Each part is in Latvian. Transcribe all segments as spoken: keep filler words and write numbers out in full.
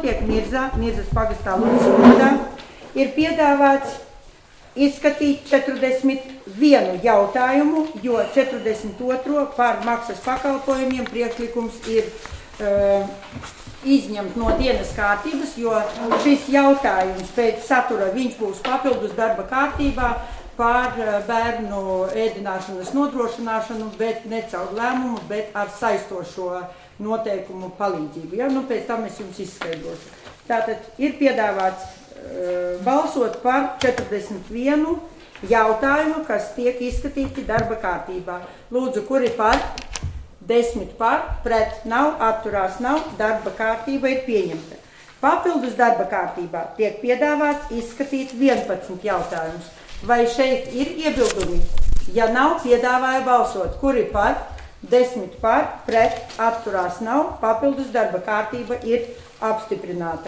notiek Mirzā, Mirzas pagastā Ludzas novadā, ir piedāvāts izskatīt četrdesmit vienu jautājumu, jo četrdesmit otro par maksas pakalpojumiem priekšlikums ir uh, izņemt no dienas kārtības, jo šis jautājums pēc satura viņš būs papildus darba kārtībā par bērnu ēdināšanas nodrošināšanu, bet ne caur lēmumu, bet ar saistošo noteikumu palīdzību. Ja? Nu, pēc tam es jums izskaidrošu. Tātad ir piedāvāts uh, balsot par četrdesmit vienu jautājumu, kas tiek izskatīti darba kārtībā. Lūdzu, kuri par? desmit par, pret nav, atturās nav, darba kārtība ir pieņemta. Papildus darba kārtībā tiek piedāvāts izskatīt vienpadsmit jautājumus. Vai šeit ir iebildumi? Ja nav, piedāvāja balsot. Kuri par? desmit par, pret, atturās nav, papildus darba kārtība ir apstiprināta.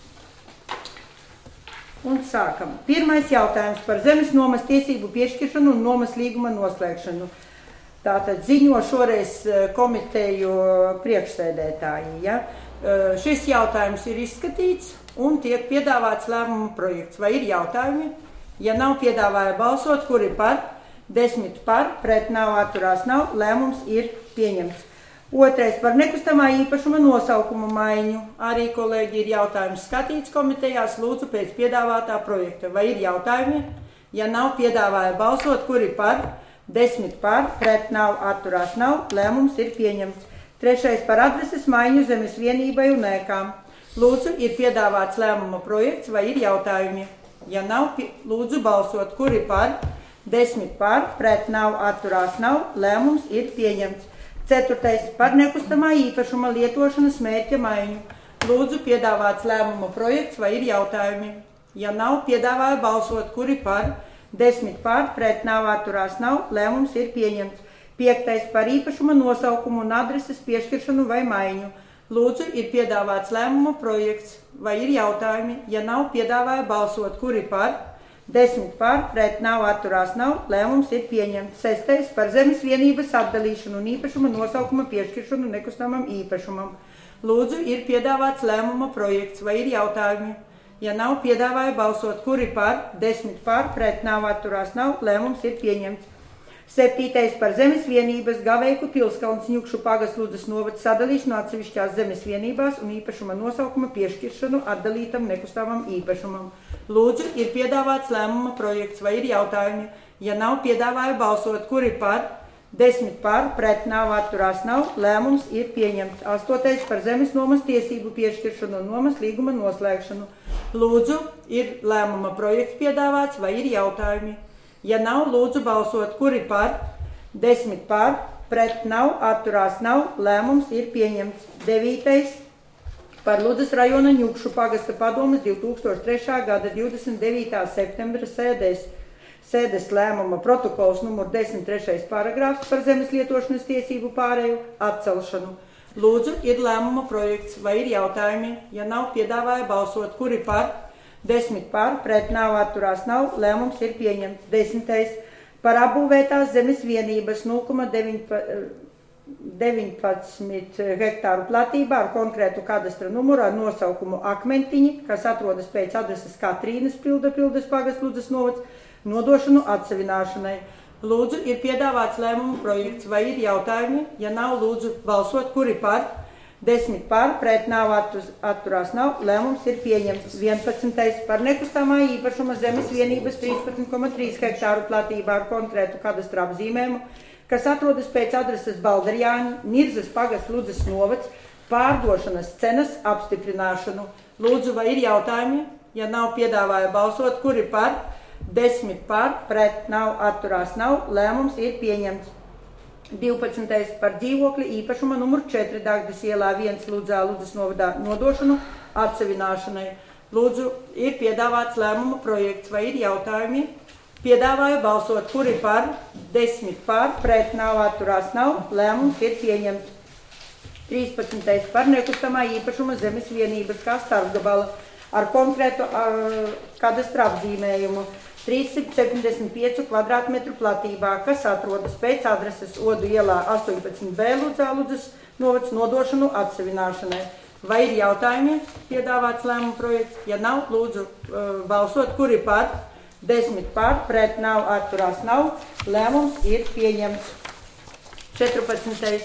Un sākam. Pirmais jautājums par zemes nomas tiesību piešķiršanu un nomas līguma noslēgšanu. Tātad ziņo šoreiz komiteju priekšsēdētāji. Ja? Šis jautājums ir izskatīts un tiek piedāvāts lēmuma projekts. Vai ir jautājumi? Ja nav, piedāvāja balsot, kuri par, desmit par, pret nav, atturās nav, lēmums ir pieņemts. Otrais par nekustamā īpašuma nosaukumu maiņu. Arī, kolēģi, ir jautājums skatīts komitejās, lūdzu pēc piedāvātā projekta. Vai ir jautājumi? Ja nav, piedāvāja balsot, kuri par, desmit par, pret nav, atturās nav, lēmums ir pieņemts. Trešais par adreses maiņu zemes vienībai un ēkām. Lūdzu, ir piedāvāts lēmuma projekts, vai ir jautājumi? Ja nav, lūdzu balsot, kuri par, desmit par, pret nav, atturās nav, lēmums ir pieņemts. Ceturtais par nekustamā īpašuma lietošanas mērķa maiņu. Lūdzu, piedāvāts lēmuma projekts, vai ir jautājumi? Ja nav, piedāvāja balsot, kuri par, desmit par, pret nav, atturās nav, lēmums ir pieņemts. Piektais par īpašuma nosaukumu un adreses piešķiršanu vai maiņu. Lūdzu, ir piedāvāts lēmuma projekts, vai ir jautājumi? Ja nav, piedāvāja balsot, kuri par, desmit par, pret nav, atturās nav, lēmums ir pieņemts. Sestais par zemes vienības atdalīšanu un īpašuma nosaukuma piešķiršanu nekustamam īpašumam. Lūdzu, ir piedāvāts lēmuma projekts, vai ir jautājumi? Ja nav, piedāvāja balsot, kuri par, desmit par, pret nav, atturās nav, lēmums ir pieņemts. Septītais par zemes vienības Gaveiku Pilskalns Ņukšu pagasts Ludzas novads sadalīšanu atsevišķās zemes vienībās un īpašuma nosaukuma piešķiršanu atdalītam nekustamam īpašumam. Lūdzu, ir piedāvāts lēmuma projekts, vai ir jautājumi? Ja nav, piedāvāja balsot, kuri par, desmit par, pret nav, atturās nav, lēmums ir pieņemts. Astotais par zemes nomas tiesību piešķiršanu un nomas līguma noslēgšanu. Lūdzu, ir lēmuma projekts piedāvāts, vai ir jautājumi? Ja nav, lūdzu balsot, kuri par, desmit par, pret nav, atturās nav, lēmums ir pieņemts. Devītais par Ludzas rajona Ņukšu pagasta padomes divi tūkstoši trešā gada divdesmit devītā septembra sēdēs, sēdes lēmuma protokols numur desmit trešais paragrāfs par zemes lietošanas tiesību pārēju atcelšanu. Lūdzu, ir lēmuma projekts, vai ir jautājumi? Ja nav, piedāvāja balsot, kuri par, desmit par, pret nav, atturās nav, lēmums ir pieņemts. Desmitais par apbūvētās zemes vienības nulle komats deviņpadsmit hektāru platībā ar konkrētu kadastra numuru ar nosaukumu Akmentiņi, kas atrodas pēc adreses Katrīnas pilda pildes pagasts Ludzas novads, nodošanu atsevināšanai. Lūdzu, ir piedāvāts lēmuma projekts, vai ir jautājumi? Ja nav, lūdzu balsot, kuri par, desmit par, pret nav, atturās nav, lēmums ir pieņemts. vienpadsmitais par nekustamā īpašuma zemes vienības trīspadsmit komats trīs hektāru platībā ar konkrētu kadastra apzīmējumu, kas atrodas pēc adreses Balderjāņi, Mirzas pagasts Ludzas novads, pārdošanas cenas apstiprināšanu. Lūdzu, vai ir jautājumi? Ja nav, piedāvāja balsot, kuri par, desmit par, pret nav, atturās nav, lēmums ir pieņemts. divpadsmitais par dzīvokļa īpašuma numur četri Dagdas ielā viens Ludzā Ludzas novadā nodošanu atsevināšanai. Lūdzu, ir piedāvāts lēmuma projekts, vai ir jautājumi? Piedāvāja balsot, kuri par, desmit par, pret nav, atturās nav, lēmums ir pieņemts. trīspadsmitais par nekustamā īpašuma zemes vienības kā starpgabala ar konkrētu ar kadastra apzīmējumu trīssimt septiņdesmit pieci kvadrātmetru platībā, kas atrodas pēc adreses Odu ielā astoņpadsmit B Ludzā Ludzas novads nodošanu atsevināšanai. Vai ir jautājumi piedāvāts lēmuma projekts? Ja nav, lūdzu balsot, kuri par, desmit par, pret nav, atturās nav. Lēmums ir pieņemts. četrpadsmitais.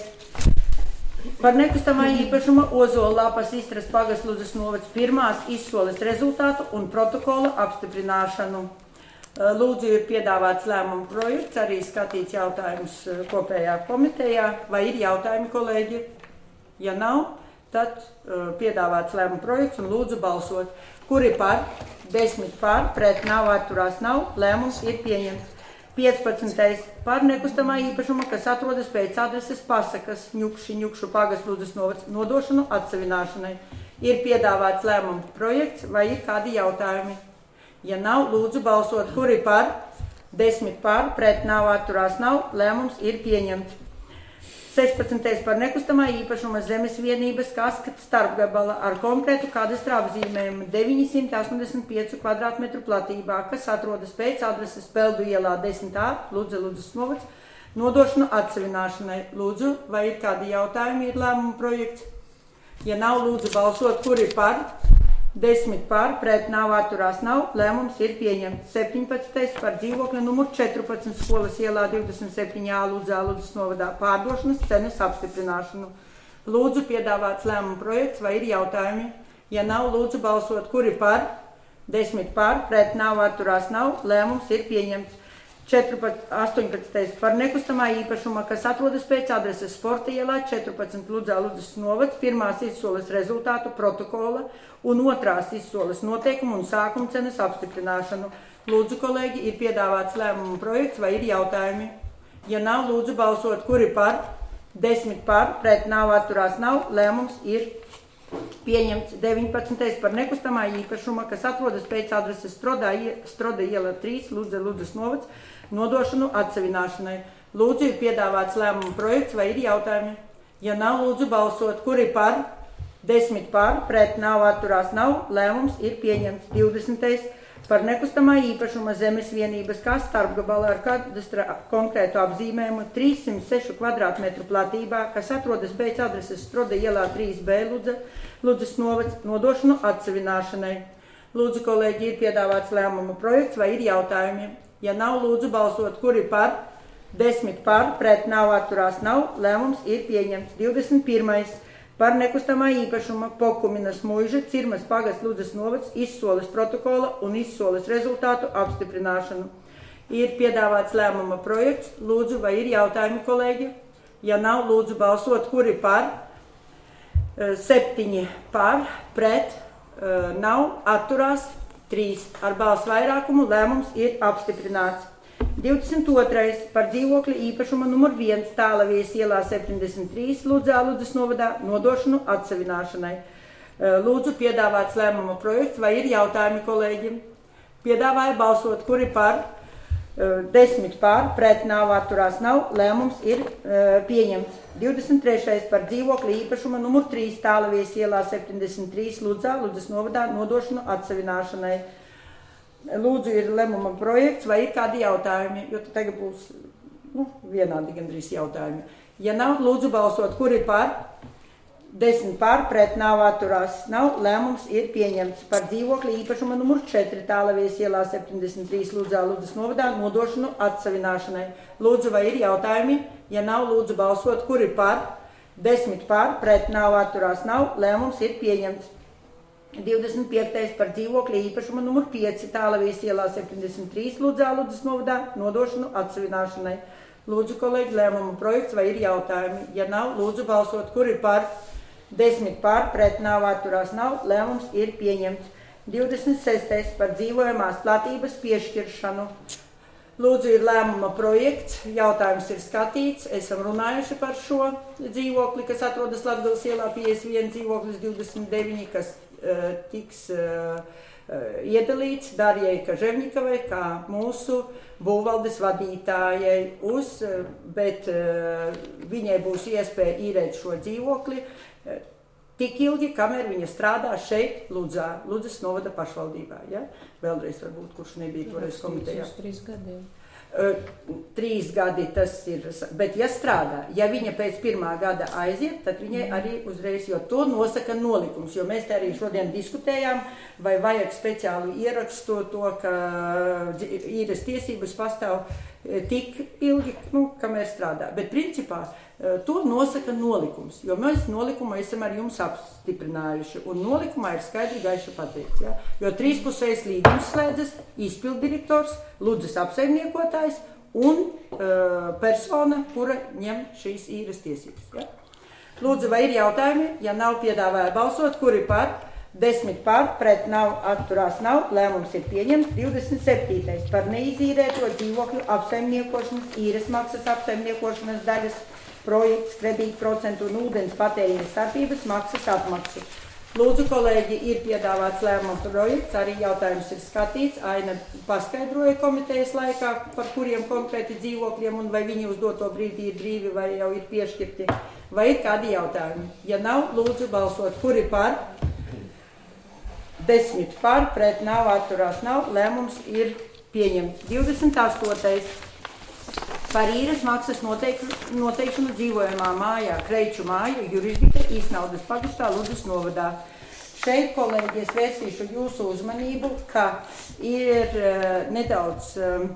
Par nekustamā īpašuma Ozolāpas Istras pagasts Ludzas novads pirmās izsoles rezultātu un protokola apstiprināšanu. Lūdzu, ir piedāvāts lēmuma projekts, arī skatīts jautājums kopējā komitejā. Vai ir jautājumi, kolēģi? Ja nav, tad uh, piedāvāts lēmuma projekts un lūdzu balsot. Kuri par? desmit par, pret nav, atturās nav. Lēmums ir pieņemts. piecpadsmitais. Par nekustamā īpašuma, kas atrodas pēc adreses pasakas Ņukši, Ņukšu pagasts Ludzas novads nodošanu atsavināšanai. Ir piedāvāts lēmuma projekts, vai ir kādi jautājumi? Ja nav, lūdzu balsot. Kuri par? desmit par, pret nav, atturās nav. Lēmums ir pieņemts. sešpadsmitais. Par nekustamā īpašuma zemes vienības kaskata starpgabala ar konkrētu kadastra apzīmējumu deviņsimt astoņdesmit pieci kvadrātmetru platībā, kas atrodas pēc adreses Peldu ielā desmit A, Ludze, Ludzas novads, nodošanu atsavināšanai. Lūdzu, vai ir kādi jautājumi, ir lēmuma projekts? Ja nav, lūdzu balsot, kuri par? desmit par, pret nav, atturās nav. Lēmums ir pieņemts. septiņpadsmitais. Par dzīvokļa numur četrpadsmit skolas ielā divdesmit septiņi A Ludzā, Ludzas novadā pārdošanas cenas apstiprināšanu. Lūdzu, piedāvāts lēmuma projekts, vai ir jautājumi? Ja nav, lūdzu balsot, kuri par? desmit par, pret nav, atturās nav. Lēmums ir pieņemts. astoņpadsmitais. Par nekustamā īpašuma, kas atrodas pēc adreses Sporta ielā četrpadsmit Ludzā, Ludzas novads, pirmās izsoles rezultātu protokola un otrās izsoles noteikumu un sākuma cenas apstiprināšanu. Lūdzu, kolēģi, ir piedāvāts lēmuma projekts, vai ir jautājumi? Ja nav, lūdzu balsot, kuri par? desmit par, pret nav, atturās nav. Lēmums ir pieņemts. deviņpadsmitais. Par nekustamā īpašuma, kas atrodas pēc adreses Stroda iela trīs, Ludze, Ludzas novads, nodošanu atsavināšanai. Lūdzu, ir piedāvāts lēmuma projekts, vai ir jautājumi? Ja nav, lūdzu balsot, kuri par? desmit par, pret nav, atturās nav. Lēmums ir pieņemts. divdesmitais. Par nekustamā īpašuma zemes vienības kā starpgabala ar kadastra konkrētu apzīmējumu trīssimt seši kvadrātmetru platībā, kas atrodas pēc adreses Stroda ielā trīs B, Ludze, Ludzas novads, nodošanu atsavināšanai. Lūdzu, kolēģi, ir piedāvāts lēmuma projekts, vai ir jautājumi? Ja nav, lūdzu balsot, kuri par? desmit par, pret nav, atturās nav. Lēmums ir pieņemts. divdesmit pirmais. Par nekustamā īpašuma Pokuminas muiža, Cirmas pagasts Ludzas novads, izsoles protokola un izsoles rezultātu apstiprināšanu. Ir piedāvāts lēmuma projekts. Lūdzu, vai ir jautājumi, kolēģi? Ja nav, lūdzu balsot, kuri par? septiņi par, pret, nav, atturās, trīs. Ar balsu vairākumu lēmums ir apstiprināts. divdesmit otrais. Par dzīvokļa īpašuma numur viens Tālavies ielā septiņdesmit trīs Ludzā, Ludzas novadā, nodošanu atsavināšanai. Lūdzu, piedāvāts lēmuma projekts, vai ir jautājumi, kolēģi? Piedāvāja balsot, kuri par? desmit par, pret nav, atturās nav. Lēmums ir pieņemts. divdesmit trešais. Par dzīvokļa īpašuma numur trīs Tālavies ielā septiņdesmit trīs Ludzā, Ludzas novadā, nodošanu atsavināšanai. Lūdzu, ir lēmuma projekts, vai ir kādi jautājumi, jo tagad būs nu, vienādi gandrīz jautājumi. Ja nav, lūdzu balsot, kuri par? desmit par, pret nav, atturās nav. Lēmums ir pieņemts. Par dzīvokļa īpašuma numur četri Tālavies ielā septiņdesmit trīs Ludzā, Ludzas novadā, nodošanu atsavināšanai. Lūdzu, vai ir jautājumi? Ja nav, lūdzu balsot, kuri par? desmit par, pret nav, atturās nav. Lēmums ir pieņemts. divdesmit piektais. Par dzīvokļa īpašuma numur pieci Tālavies ielā septiņdesmit trīs Ludzā, Ludzas novadā, nodošanu atsavināšanai. Lūdzu, kolēģi, lēmuma projekts, vai ir jautājumi? Ja nav, lūdzu balsot, kur ir par? desmit par, pret nav, atturās nav. Lēmums ir pieņemts. divdesmit sestais. Par dzīvojamās platības piešķiršanu. Lūdzu, ir lēmuma projekts, jautājums ir skatīts, esam runājuši par šo dzīvokli, kas atrodas Latgales ielā piecdesmit viens, dzīvoklis divdesmit deviņi, kas uh, tiks uh, uh, iedalīts Darjai Kaževņikavai, kā mūsu būvvaldes vadītājai, uz, uh, bet uh, viņai būs iespēja īrēt šo dzīvokli uh, tik ilgi, kamēr viņa strādā šeit, Ludzā, Ludzas novada pašvaldībā. Ja? Vēlreiz varbūt, kurš nebija toreiz komitejā. Uz trīs gadiem. Trīs gadi tas ir, bet ja strādā, ja viņa pēc pirmā gada aiziet, tad viņai arī uzreiz, jo to nosaka nolikums, jo mēs te arī šodien diskutējām, vai vajag speciāli ierakstu to, ka īres tiesības pastāv tik ilgi, nu, kamēr strādā, bet principā to nosaka nolikums, jo mēs nolikumu esam ar jums apstiprinājuši, un nolikumā ir skaidri gaiši pateikts, ja? Jo trīspusējs līgums slēdzas izpilddirektors, Ludzas apsaimniekotājs un uh, persona, kura ņem šīs īres tiesības. Ja? Lūdzu, vai ir jautājumi? Ja nav, piedāvāja balsot, kuri par? Desmit par, pret nav, atturās nav, lēmums ir pieņemts. divdesmit septītais par neizīrēto dzīvokļu apsaimniekošanas, īres maksas apsaimniekošanas daļas projekts, kredīt procentu un ūdens patēriņa starpības maksas atmaksu. Lūdzu, kolēģi, ir piedāvāts lēmuma projekts, arī jautājums ir skatīts. Aina paskaidroja komitejas laikā, par kuriem konkrēti dzīvokļiem un vai viņi uz doto brīdī ir brīvi vai jau ir piešķirti. Vai ir kādi jautājumi? Ja nav, lūdzu balsot, kuri par? Desmit par, pret nav, atturās nav, lēmums ir pieņemts. divdesmit astotais par īres maksas noteikšanu, noteikšanu dzīvojamā mājā, Kreiču māja, jurisdika, Īsnaudas pagastā, Ludzas novadā. Šeit, kolēģi, es vērsīšu jūsu uzmanību, ka ir uh, nedaudz uh,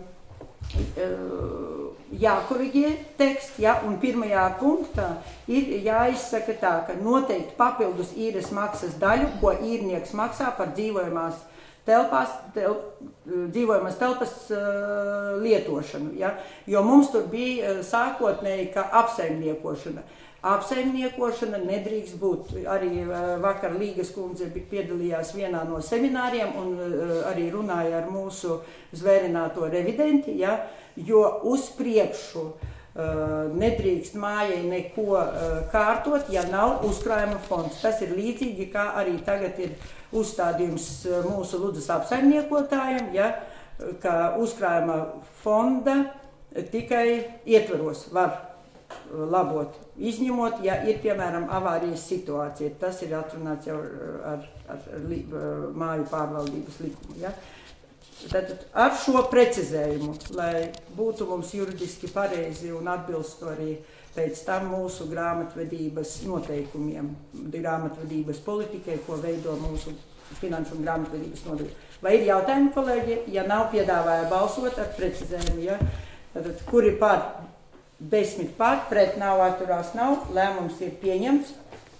jākoriģē teksts, ja, un pirmajā punktā ir jāizsaka tā, ka noteikti papildus īres maksas daļu, ko īrnieks maksā par dzīvojamās telpās, tel, dzīvojamas telpas uh, lietošanu, ja? Jo mums tur bija uh, sākotnēji, ka apsaimniekošana. Apsaimniekošana nedrīkst būt. Arī uh, vakar Līgas kundze piedalījās vienā no semināriem un uh, arī runāja ar mūsu zvērināto revidenti, ja? Jo uz priekšu uh, nedrīkst mājai neko uh, kārtot, ja nav uzkrājuma fonds. Tas ir līdzīgi, kā arī tagad ir uzstādījums mūsu Ludzas apsaimniekotājiem, ja, ka uzkrājuma fonda tikai ietvaros var labot, izņemot, ja ir, piemēram, avārijas situācija. Tas ir atrunāts jau ar, ar, ar li, māju pārvaldības likumu. Ja. Tad ar šo precizējumu, lai būtu mums juridiski pareizi un atbilstu arī pēc tam mūsu grāmatvedības noteikumiem, grāmatvedības politikai, ko veido mūsu finanšu un grāmatvedības nodaļa. Vai ir jautājumi, kolēģi? Ja nav, piedāvāja balsot ar precizējumu, ja? Tad, kuri par? Desmit par, pret nav, atturās nav, lēmums ir pieņemts.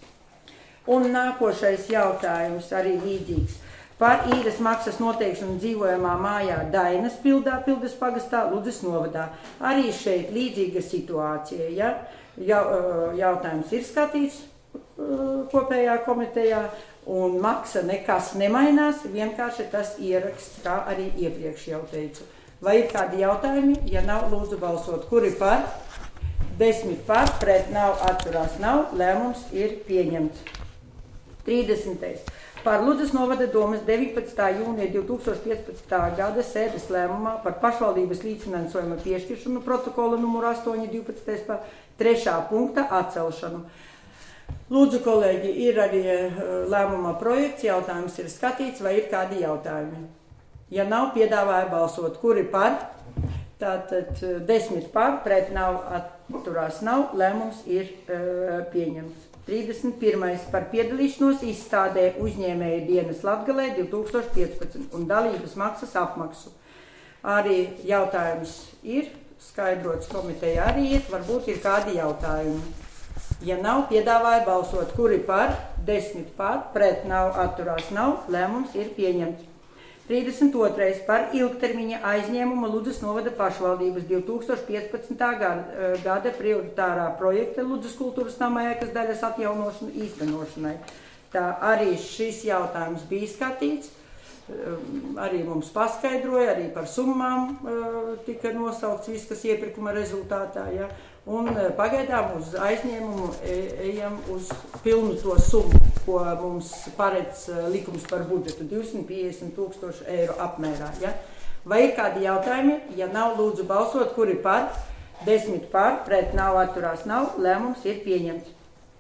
Un nākošais jautājums arī līdzīgs. Par īres maksas noteikšanu dzīvojamā mājā Dainas pildā, Pildas pagastā, Ludzas novadā. Arī šeit līdzīga situācija. Ja? Jautājums ir skatīts kopējā komitejā un maksa nekas nemainās, vienkārši tas ieraksts, kā arī iepriekš jau teicu. Vai ir kādi jautājumi? Ja nav, lūdzu balsot. Kuri par? Desmit par, pret nav, atturās nav, lēmums ir pieņemts. trīsdesmitais Par Ludzas novada domas deviņpadsmitā jūnija divtūkstoš piecpadsmitā gada sēdes lēmumā par pašvaldības līdzfinansējuma piešķiršanu protokola numuru astoņi divpadsmitais par trešā punkta atcelšanu. Lūdzu, kolēģi, ir arī lēmuma projekts, jautājums ir skatīts, vai ir kādi jautājumi? Ja nav, piedāvāja balsot, kuri par? Tātad desmit par, pret nav, atturās nav, lēmums ir uh, pieņemts. trīsdesmit pirmais par piedalīšanos izstādē uzņēmēja dienas Latgalē divtūkstoš piecpadsmit un dalības maksas apmaksu. Arī jautājums ir, skaidrots komiteja arī ir, varbūt ir kādi jautājumi. Ja nav, piedāvāja balsot, kuri par, desmit par, pret nav, atturās nav, lēmums ir pieņemts. trīsdesmit otrais par ilgtermiņa aizņēmumu Ludzas novada pašvaldības divtūkstoš piecpadsmitā gada prioritārā projekta Ludzas kultūras nama ēkas daļas atjaunošanu īstenošanai. Tā arī šis jautājums bija skatīts, arī mums paskaidroja, arī par summām tika nosaukts viss, kas iepirkuma rezultātā, ja? Un pagaidām uz aizņēmumu ejam uz pilnu to summu, ko mums paredz likums par budžetu, divsimt piecdesmit tūkstoši eiro apmērā. Ja? Vai ir kādi jautājumi? Ja nav, lūdzu balsot, kuri par? Desmit par, pret nav, atturās nav, lēmums ir pieņemts.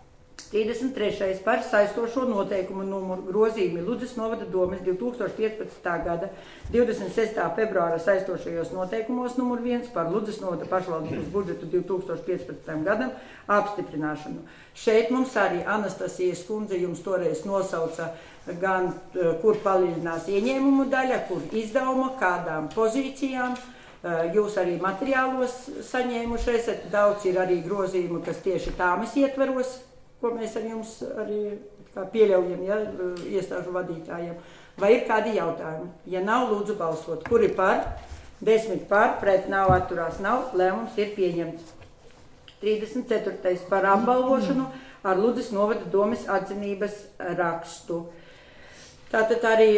trīsdesmit trešais par saistošo noteikumu numuru grozījumi Ludzas novada domes divi tūkstoši piecpadsmitā gada divdesmit sestā februāra saistošajos noteikumos numur viens par Ludzas novada pašvaldības budžetu divi tūkstoši piecpadsmitajam gadam apstiprināšanu. Šeit mums arī Anastasijas kundze jums toreiz nosauca gan, kur palielinās ieņēmumu daļa, kur izdevuma, kādām pozīcijām. Jūs arī materiālos saņēmuši esat, daudz ir arī grozījumi, kas tieši tāmas ietveros, ko mēs ar jums arī kā pieļaujam, ja, iestāžu vadītājiem. Vai ir kādi jautājumi? Ja nav, lūdzu balsot. Kuri par? Desmit par, pret nav, atturās nav, lēmums ir pieņemts. trīsdesmit ceturtais par apbalvošanu ar Ludzas novada domes atzinības rakstu. Tātad arī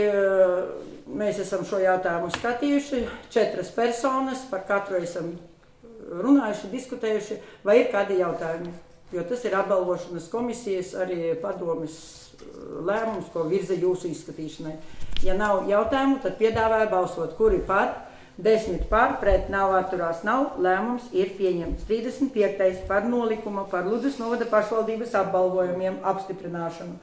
mēs esam šo jautājumu skatījuši, četras personas, par katru esam runājuši, diskutējuši, vai ir kādi jautājumi? Jo tas ir apbalvošanas komisijas arī padomes lēmums, ko virza jūsu izskatīšanai. Ja nav jautājumu, tad piedāvāju balsot, kuri par, desmit par, pret nav, atturās nav, lēmums ir pieņemts. trīsdesmit piektais par nolikumu par Ludzas novada pašvaldības apbalvojumiem apstiprināšanu.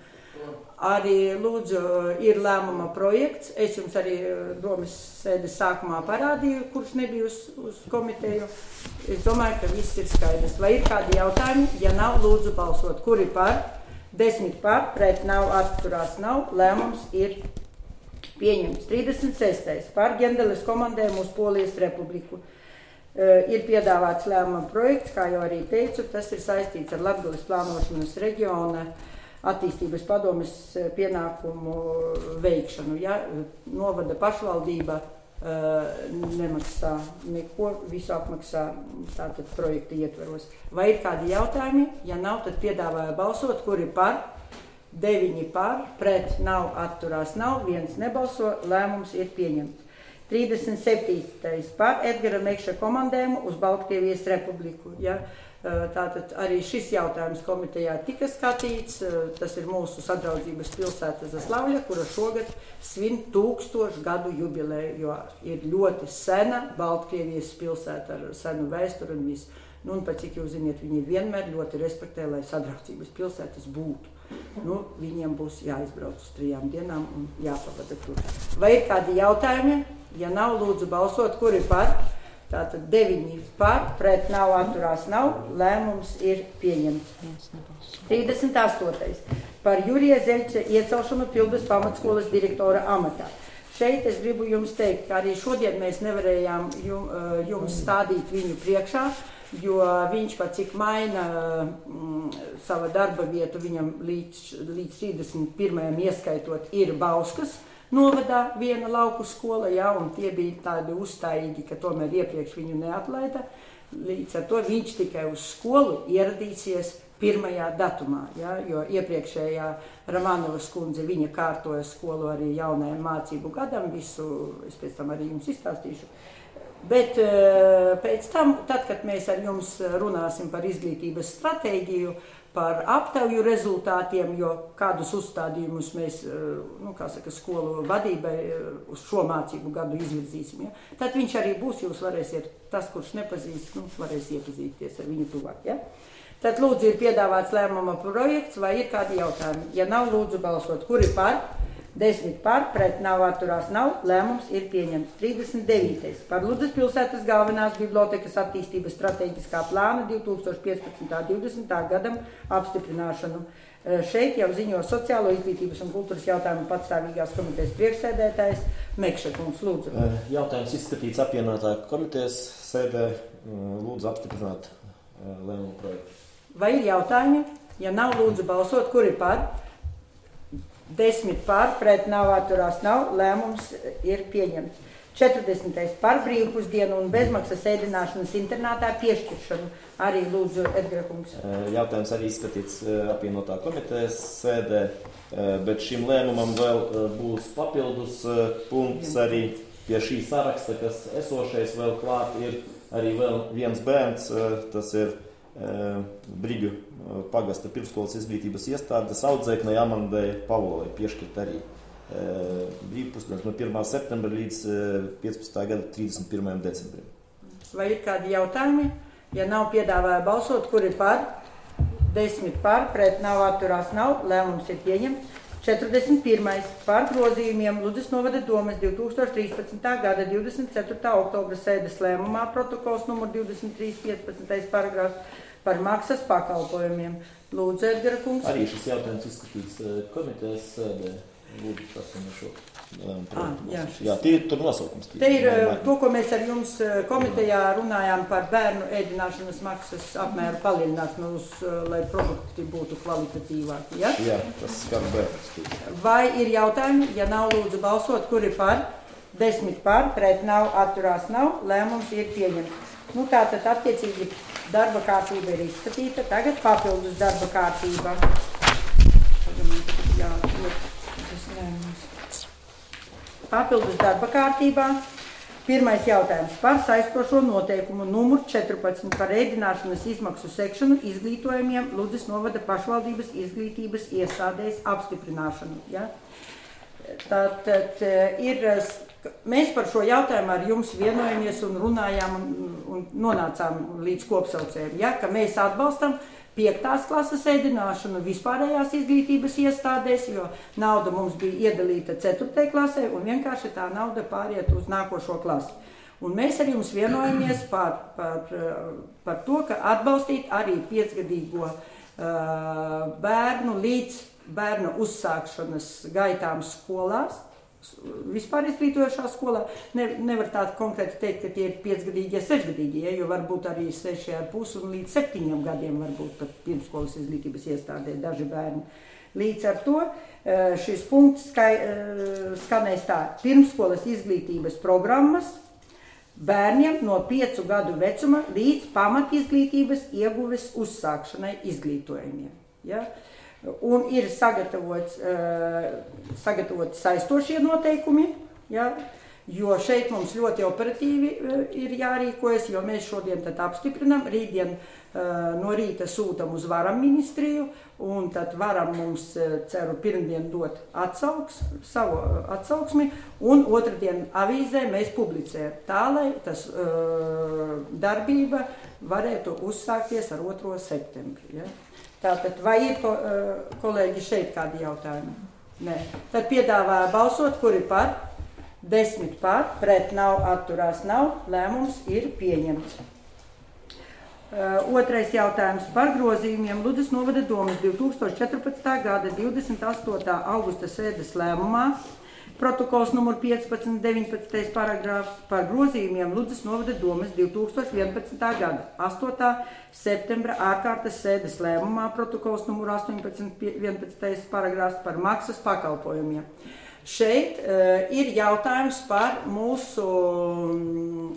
Arī lūdzu ir lēmuma projekts, es jums arī domas sēdes sākumā parādīju, kurš nebija uz, uz komiteju. Es domāju, ka viss ir skaidrs. Vai ir kādi jautājumi? Ja nav, lūdzu balsot. Kuri par? Desmit par, pret nav, atturās nav, lēmums ir pieņemts. trīsdesmit sestais par Gendeles komandējumu uz Polijas Republiku. Uh, ir piedāvāts lēmuma projekts, kā jau arī teicu, tas ir saistīts ar Latgales plānošanas reģiona attīstības padomes pienākumu veikšanu. Ja novada pašvaldība uh, nemaksā neko, visu apmaksā tātad projekta ietveros. Vai ir kādi jautājumi? Ja nav, tad piedāvāju balsot, kuri par, deviņi par, pret nav, atturās nav, viens nebalso, lēmums ir pieņemts. trīsdesmit septītais par Edgara Mekša komandējumu uz Baltkrievijas Republiku. Ja? Tātad arī šis jautājums komitejā tika skatīts. Tas ir mūsu sadraudzības pilsēta Zaslavļa, kura šogad svin tūkstošu gadu jubileju, jo ir ļoti sena Baltkrievijas pilsēta ar senu vēsturi un visu. Nu, un pat cik jūs ziniet, viņi vienmēr ļoti respektē, lai sadraudzības pilsētas būtu. Nu, viņiem būs jāizbrauc uz trijām dienām un jāpavada tur. Vai ir kādi jautājumi? Ja nav, lūdzu balsot, kuri par? Tātad deviņi par, pret nav, atturās nav, lēmums ir pieņemts. trīsdesmit astotais par Jurija Zeļča iecelšanu Pildas pamatskolas direktora amatā. Šeit es gribu jums teikt, ka arī šodien mēs nevarējām jums stādīt viņu priekšā, jo viņš pat cik maina mm, sava darba vietu viņam līdz, līdz trīsdesmit pirmajam ieskaitot ir Bauskas novadā viena lauku skola, jā, un tie bija tādi uzstājīgi, ka tomēr iepriekš viņu neatlaida. Līdz ar to viņš tikai uz skolu ieradīsies pirmajā datumā, jā, jo iepriekšējā Ramanovas kundze viņa kārtoja skolu arī jaunajam mācību gadam, visu es pēc tam arī jums izstāstīšu. Bet pēc tam, tad, kad mēs ar jums runāsim par izglītības stratēģiju, par aptauju rezultātiem, jo kādus uzstādījumus mēs, nu, kā saka, skolu vadībai uz šo mācību gadu izvirzīsim. Ja? Tad viņš arī būs, jūs varēsiet, tas, kurš nepazīst, nu, varēs iepazīties ar viņu tuvāk. Ja? Tad lūdzu ir piedāvāts lēmuma projekts, vai ir kādi jautājumi? Ja nav, lūdzu balsot, kuri par? Desmit par, pret nav, atturās nav, lēmums ir pieņemts. trīsdesmit devītais par Ludzas pilsētas galvenās bibliotekas attīstības strateģiskā plāna divi tūkstoši piecpadsmitā līdz divdesmitā gadam apstiprināšanu. Šeit jau ziņo sociālo izglītības un kultūras jautājumu patstāvīgās komitejas priekšsēdētājs Mekša kungs, lūdzu. Jautājums izskatīts apvienotā komitejas sēdē, lūdzu apstiprināt lēmumu projektu. Vai ir jautājumi? Ja nav, lūdzu balsot, kuri par? Desmit par, pret nav, atturās nav, lēmums ir pieņemts. četrdesmitais par brīvpusdienu un bezmaksas ēdināšanas internātā piešķiršanu. Arī lūdzu, Edgara kungs. Jautājums arī izskatīts apvienotā komitejas sēdē, bet šim lēmumam vēl būs papildus punkts arī pie šī saraksta, kas esošais vēl klāt ir arī vēl viens bērns, tas ir Brigļu pagasta pirmskolas izglītības iestādes audzēknei Amandai Pavlovai piešķirt arī brīvpusdienas no pirmā septembra līdz piecpadsmitā gada trīsdesmit pirmajam decembrim. Vai ir kādi jautājumi? Ja nav, piedāvāju balsot, kuri par? desmit par, pret nav, atturās nav, lēmums ir pieņemts. četrdesmit pirmais par grozījumiem Ludzas novada domes divi tūkstoši trīspadsmitā gada divdesmit ceturtā oktobra sēdes lēmumā protokols numur divdesmit trīs piecpadsmitais paragrāfs par maksas pakalpojumiem. Lūdzu, Edgara kungs. Arī šis jautājums izskatīts komitejas sēdē. Lūdzu, prasam šo. Ah, jā, jā, tie ir tur nosaukums. Te ir to, ko mēs ar jums komitejā runājām par bērnu ēdināšanas maksas apmēru palielināšanu, lai produkti būtu kvalitatīvāki. Ja? Jā, tas skar bērnus. Vai ir jautājumi? Ja nav, lūdzu balsot, kuri par? Desmit par, pret nav, atturās nav, lēmums ir pieņemts. Nu, tātad attiecīgi darba kārtība ir izskatīta, tagad papildus darba kārtība. Jā, tas lēmums. Papildus darba kārtībā. Pirmais jautājums par saistošo noteikumu numur četrpadsmit par ēdināšanas izmaksu sekšanu izglītojumiem Ludzas novada pašvaldības izglītības iestādēs apstiprināšanu. Ja? Tātad ir, mēs par šo jautājumu ar jums vienojamies un runājām un, un nonācām līdz kopsaucējiem, ja? Ka mēs atbalstam piektās klases ēdināšanu vispārējās izglītības iestādēs, jo nauda mums bija iedalīta ceturtajai klasē un vienkārši tā nauda pāriet uz nākošo klasi. Un mēs ar jums vienojamies par, par, par to, ka atbalstīt arī piecgadīgo uh, bērnu līdz bērnu uzsākšanas gaitām skolās, vispār izglītojošā skolā. Ne, nevar tā konkrēti teikt, ka tie ir piecgadīgie, sešgadīgie, ja, jo varbūt arī seši ar pusi un līdz septiņiem gadiem varbūt pat pirmskolas izglītības iestādē daži bērni. Līdz ar to šis punkts skai, skanēs tā: pirmskolas izglītības programmas bērniem no piecu gadu vecuma līdz pamatizglītības ieguves uzsākšanai izglītojumiem. Ja? Un ir sagatavots, uh, sagatavots saistošie noteikumi, ja, jo šeit mums ļoti operatīvi uh, ir jārīkojas, jo mēs šodien tad apstiprinam, rītdien uh, no rīta sūtam uz varam ministriju, un tad varam mums, uh, ceru, pirmdien dot atsauks, savu uh, atsauksmi, un otrdien avīzē mēs publicējam tā, lai tas uh, darbība varētu uzsākties ar otro septembri. Ja. Tātad, vai ir ko, kolēģi šeit kādi jautājumi? Nē. Tad piedāvāju balsot, kuri par? Desmit par, pret nav, atturās nav, lēmums ir pieņemts. Otrais jautājums par grozījumiem Ludzas novada domes divi tūkstoši četrpadsmitā gada divdesmit astotā augusta sēdes lēmumā, protokols numur piecpadsmit deviņpadsmitais paragrāfs par grozījumiem Ludzas novada domes divi tūkstoši vienpadsmitā gada astotā septembra ārkārtas sēdes lēmumā, protokols numur astoņpadsmit vienpadsmitais paragrāfs par maksas pakalpojumiem. Šeit uh, ir jautājums par mūsu um,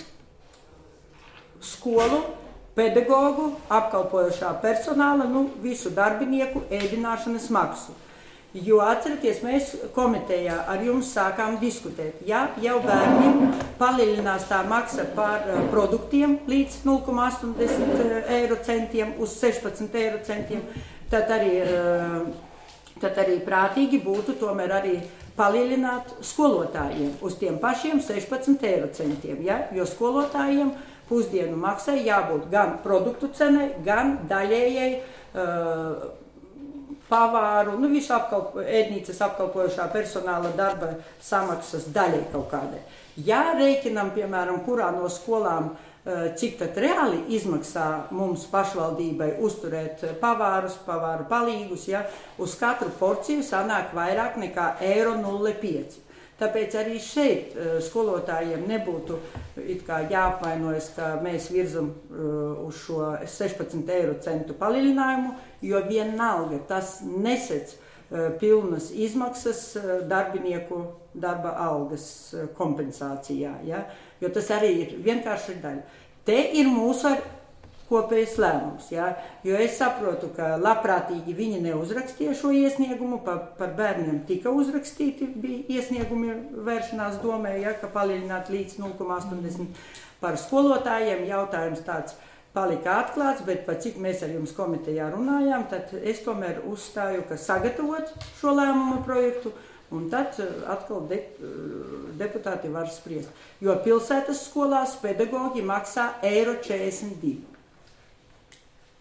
skolu, pedagogu, apkalpojošā personāla, nu, visu darbinieku ēdināšanas maksu. Jo atcerieties, mēs komitejā ar jums sākām diskutēt, ja jau bērniem palielinās tā maksa par uh, produktiem līdz nulle komā astoņdesmit eiro centiem uz sešpadsmit eiro centiem, tad arī, uh, tad arī prātīgi būtu tomēr arī palielināt skolotājiem uz tiem pašiem sešpadsmit eiro centiem, ja? Jo skolotājiem pusdienu maksai jābūt gan produktu cenai, gan daļējai uh, pavāru, nu visu apkalpo, ēdnīcas apkalpojošā personāla darba samaksas daļai kaut kādai. Ja rēķinam, piemēram, kurā no skolām, cik tad reāli izmaksā mums pašvaldībai uzturēt pavārus, pavāru palīgus, ja, uz katru porciju sanāk vairāk nekā eiro nulle pieci. Tāpēc arī šeit skolotājiem nebūtu it kā jāapvainojas, ka mēs virzam uz šo sešpadsmit eiro centu palielinājumu, jo vienalga tas nesec pilnas izmaksas darbinieku darba algas kompensācijā, ja? Jo tas arī ir vienkārši daļa. Te ir mūsu kopējs lēmums, ja? Jo es saprotu, ka labprātīgi viņi neuzrakstīja šo iesniegumu, par, par bērniem tika uzrakstīti, bija iesniegumi vēršanās domē, ja, ka palielināt līdz nulle komā astoņdesmit. Par skolotājiem jautājums tāds palika atklāts, bet par cik mēs ar jums komitejā runājām, tad es tomēr uzstāju, ka sagatavot šo lēmumu projektu, un tad atkal de, deputāti var spriest. Jo pilsētas skolās pedagoģi maksā eiro četrdesmit divi.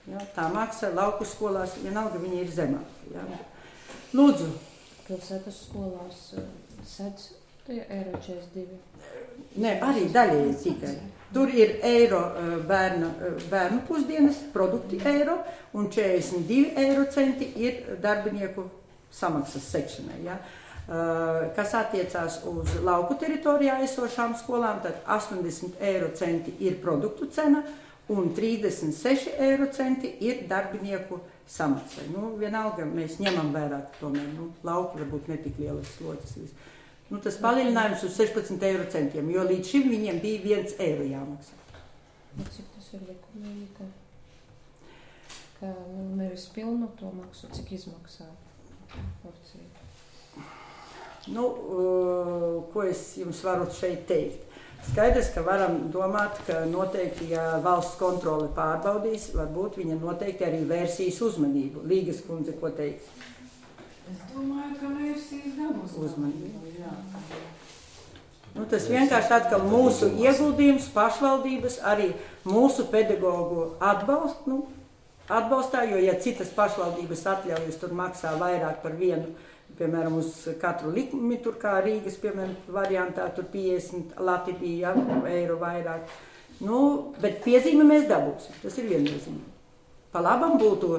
Ja? Tā maksa lauku skolās, vienalga viņa ir zemāka. Ja? Lūdzu. Pilsētas skolās sedz tie eiro četrdesmit divi. Nē, arī daļēji tikai. Tur ir eiro bērnu, bērnu pusdienas produkti eiro un četrdesmit divi eiro centi ir darbinieku samaksas sekšanai. Ja? Kas attiecās uz lauku teritorijā esošām skolām, tad astoņdesmit eiro centi ir produktu cena un trīsdesmit seši eiro centi ir darbinieku samaksai. Nu, vienalga mēs ņemam vērā, tomēr nu, lauku varbūt netik lielas slodzes. Nu, tas palielinājums uz sešpadsmit eiro centiem, jo līdz šim viņiem bija viens eiro jāmaksā. Cik tas ir likumīgi, ka, ka nu, nevis pilnu to maksu, cik izmaksā porcija? Nu, ko es jums varu šeit teikt? Skaidrs, ka varam domāt, ka noteikti, ja valsts kontrole pārbaudīs, varbūt viņa noteikti arī vērsīs uzmanību. Līgas kundze, ko teiks? Es domāju, ka vērsīs dabas uzmanību. Nu, tas vienkārši atkal mūsu ieguldījums, pašvaldības, arī mūsu pedagogu atbalst, nu, atbalstā, jo ja citas pašvaldības atļaujas tur maksā vairāk par vienu, piemēram, uz katru likumi, tur kā Rīgas, piemēram, variantā, tur piecdesmit Latvija eiro vairāk. Nu, bet piezīme mēs dabūsim, tas ir viennozīmīgi. Pa labam būtu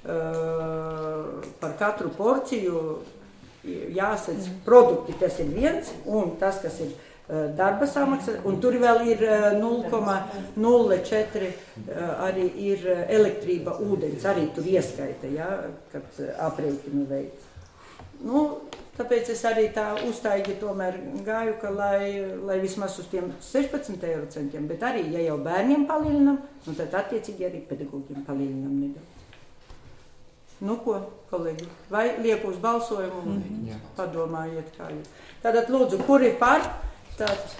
uh, par katru porciju jāsadz produkti, tas ir viens, un tas, kas ir uh, darba samaksa, un tur vēl ir uh, nulle komā nulle četri uh, arī ir elektrība, ūdens, arī tur ieskaita, ja, kad uh, aprēķinu veids. Nu, tāpēc es arī tā uztaigi tomēr gāju, ka lai, lai vismaz uz tiem sešpadsmit eiro centiem, bet arī, ja jau bērniem palielinam, nu tad attiecīgi arī pedagogiem palielinam nedaudz. Nu ko, kolēģi, vai liek uz balsojumu un mm-hmm. padomājiet, kā jūs. Tātad lūdzu, kur ir par? Tātad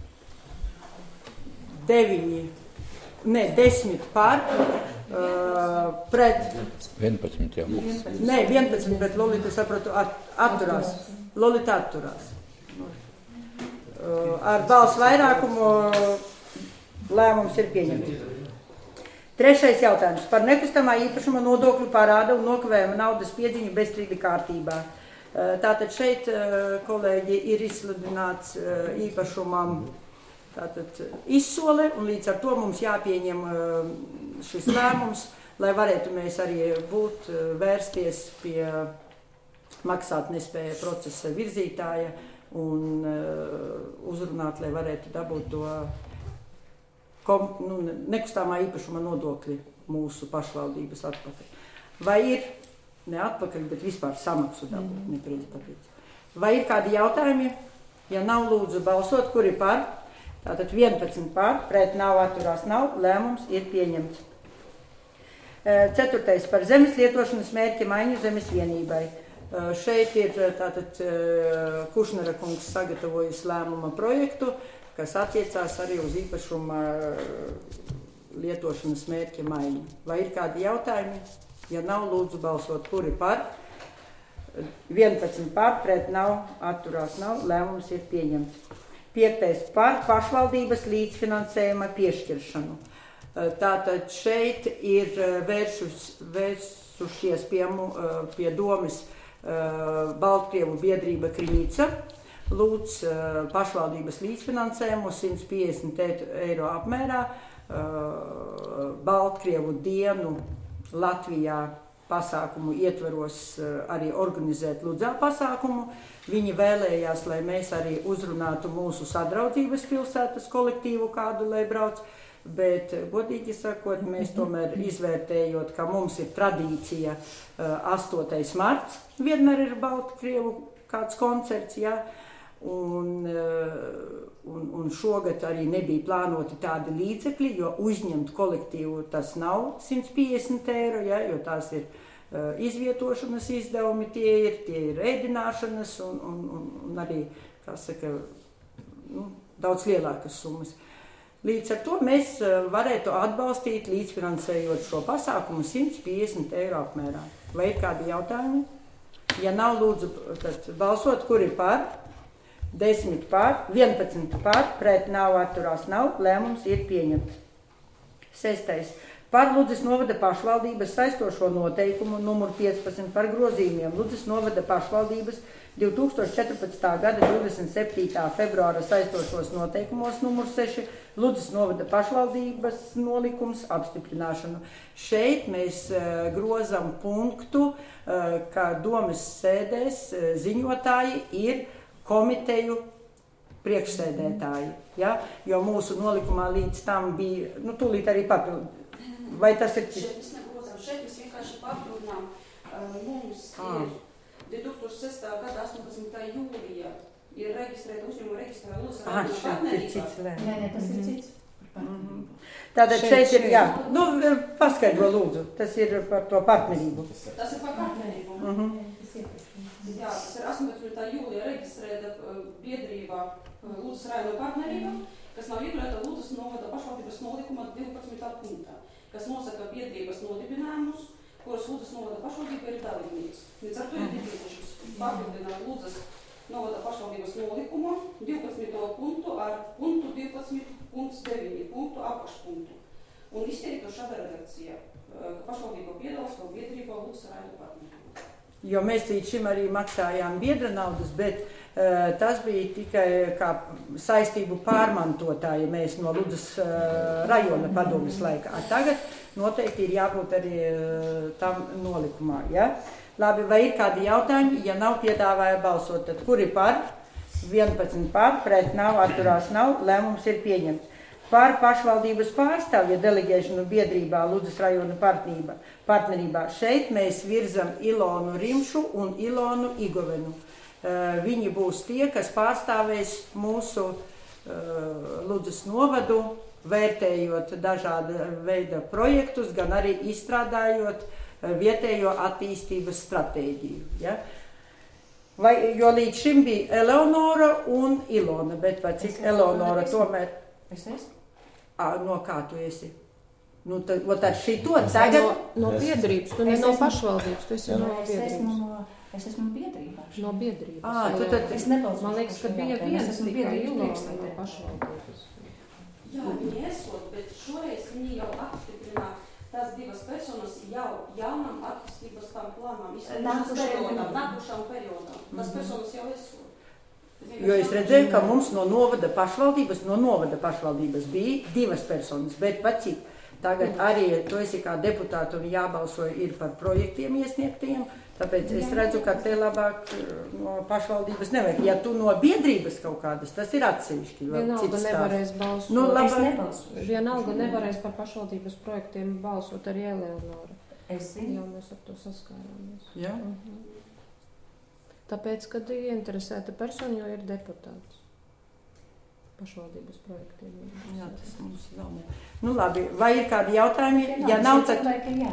deviņi, ne, desmit par, uh, pret... vienpadsmit jau. Nē, vienpadsmit, bet Lolita, sapratu, at, atturās. Lolita atturās. Uh, ar balsu vairākumu lēmums ir pieņemts. Trešais jautājums par nekustamā īpašuma nodokļu parāda un nokavējuma naudas piedziņu bezstrīda kārtībā. Tātad šeit, kolēģi, ir izsludināts īpašumam tātad izsole, un līdz ar to mums jāpieņem šis lēmums, lai varētu mēs arī būt vērsties pie maksātnespēja procesa virzītāja un uzrunāt, lai varētu dabūt to Kom, nu, nekustamā īpašuma nodokļi mūsu pašvaldības atpakaļ. Vai ir, ne atpakaļ, bet vispār samaksu dabūt, nepriezi pateic. Vai ir kādi jautājumi? Ja nav, lūdzu balsot, kur ir par? Tātad vienpadsmit par, pret nav, atturās nav, lēmums ir pieņemts. Ceturtais par zemes lietošanas mērķa maiņu zemes vienībai. Šeit ir tātad Kušnera kungs sagatavojis lēmuma projektu, kas attiecās arī uz īpašuma lietošanas mērķa maiņu. Vai ir kādi jautājumi? Ja nav, lūdzu balsot, kuri par? vienpadsmit par, pret nav, atturās nav, lēmums ir pieņemts. Piektais par pašvaldības līdzfinansējuma piešķiršanu. Tātad šeit ir vēršus, vērsušies pie, pie domes Baltkrievu biedrība Kriņica. Lūdz pašvaldības līdzfinansējumu simt piecdesmit eiro apmērā Baltkrievu dienu Latvijā pasākumu ietveros arī organizēt Ludzā pasākumu. Viņi vēlējās, lai mēs arī uzrunātu mūsu sadraudzības pilsētas kolektīvu kādu, lai brauc, bet godīgi sakot, mēs tomēr izvērtējot, ka mums ir tradīcija astotais marts, vienmēr ir Baltkrievu kāds koncerts, ja? Un, un, un šogad arī nebija plānoti tādi līdzekļi, jo uzņemt kolektīvu tas nav simt piecdesmit eiro, ja, jo tās ir uh, izvietošanas izdevumi, tie ir, tie ir ēdināšanas un, un, un, un arī, kā saka, nu, daudz lielākas summas. Līdz ar to mēs uh, varētu atbalstīt līdzfinansējot šo pasākumu simt piecdesmit eiro apmērā. Vai ir kādi jautājumi? Ja nav, lūdzu, tad balsot, kur ir par? desmit par, vienpadsmit par, pret nav, atturās nav, lēmums ir pieņemts. Sestais Par Ludzas novada pašvaldības saistošo noteikumu numur piecpadsmit par grozījumiem Ludzas novada pašvaldības divi tūkstoši četrpadsmitā gada divdesmit septītā februāra saistošos noteikumos numur seši Ludzas novada pašvaldības nolikums apstiprināšanu. Šeit mēs uh, grozam punktu, uh, ka domas sēdēs uh, ziņotāji ir komiteju priekšsēdētāji. Ja? Jo mūsu nolikumā līdz tam bija, nu tūlīt arī papildu. Vai tas ir cits? Šeit mēs negrozām, šeit mēs vienkārši papildinām. Uh, mums ah. ir divi tūkstoši sestā gada astoņpadsmitā jūlijā ir reģistrēta uzņēmuma reģistrā Ludzas ah, partnerībā. Nē, nē, tas ir cits. Mm-hmm. Tātad šeit, šeit ir, jā, nu, paskaidro lūdzu, tas ir par to partnerību. Tas ir par partnerību. Mm-hmm. Jā, tas ir astoņpadsmitā jūlijā reģistrēta uh, biedrībā uh, Ludzas rajona partnerība, kas nav iekļauta Ludzas novada pašvaldības nolikuma divpadsmitā punktā, kas nosaka biedrības nodibinājumus, kuras Ludzas novada pašvaldība ir dalībnieks. Līdz ar to ir nepieciešams papildināt Ludzas novada pašvaldības nolikumu divpadsmito punktu ar punktu divpadsmit punkts deviņi punktu apakšpunktu. Un izteikt to šāda redakcija, ka pašvaldība piedalās kā biedrībā Ludzas rajona partnerībā. Jo mēs līdz šim arī maksājām biedra naudas, bet uh, tas bija tikai kā saistību pārmantotāji mēs no Ludzas uh, rajona padomes laika. A tagad noteikti ir jābūt arī uh, tam nolikumā. Ja? Labi, vai ir kādi jautājumi? Ja nav, piedāvāja balsot, tad kuri par? vienpadsmit par, pret nav, atturās nav, lēmums ir pieņemts. Par pašvaldības pārstāvja delegēšanu biedrībā Ludzas rajona partnerībā, partnerībā. Šeit mēs virzam Ilonu Rimšu un Ilonu Igovenu. Uh, viņi būs tie, kas pārstāvēs mūsu uh, Ludzas novadu, vērtējot dažāda veida projektus, gan arī izstrādājot uh, vietējo attīstības stratēģiju. Ja? Vai, jo līdz šim bija Eleonora un Ilona, bet vai cik Eleonora tomēr... Es esmu. À, no kā tu esi? Nu, tad, tad šito tagad... No, no biedrības, tu ne no pašvaldības, tu esi no biedrības. Es esmu, no, es esmu biedrībā. No biedrības. À, tu tad... Es nebalsu. Man liekas, ka bija viens tikai Ilona no pašvaldības. Jā, viņi esot, bet šoreiz viņi jau apstiprina tās divas personas jau jaunam attīstības tam plānām, nākušām periodām. Tas personas jau esot. Jo es redzēju, ka mums no novada pašvaldības, no novada pašvaldības bija divas personas, bet pat cik tagad arī tu esi kā deputāti un jābalso ir par projektiem iesniegtiem, tāpēc es redzu, ka te labāk no pašvaldības nevajag. Ja tu no biedrības kaut kādas, tas ir atsevišķi. Vienalga nevarēs balsot. Nu, es nebalsošu. Vienalga nevarēs par pašvaldības projektiem balsot arī Eleonora. Es zinu. Jo mēs ar to saskārāmies. Ja? Uh-huh. Tāpēc, kad ir interesēta persona, jo ir deputāts pašvaldības projektiem. Jā, tas mums vēl ne. Nu labi, vai ir kādi jautājumi? Ja nav, tad...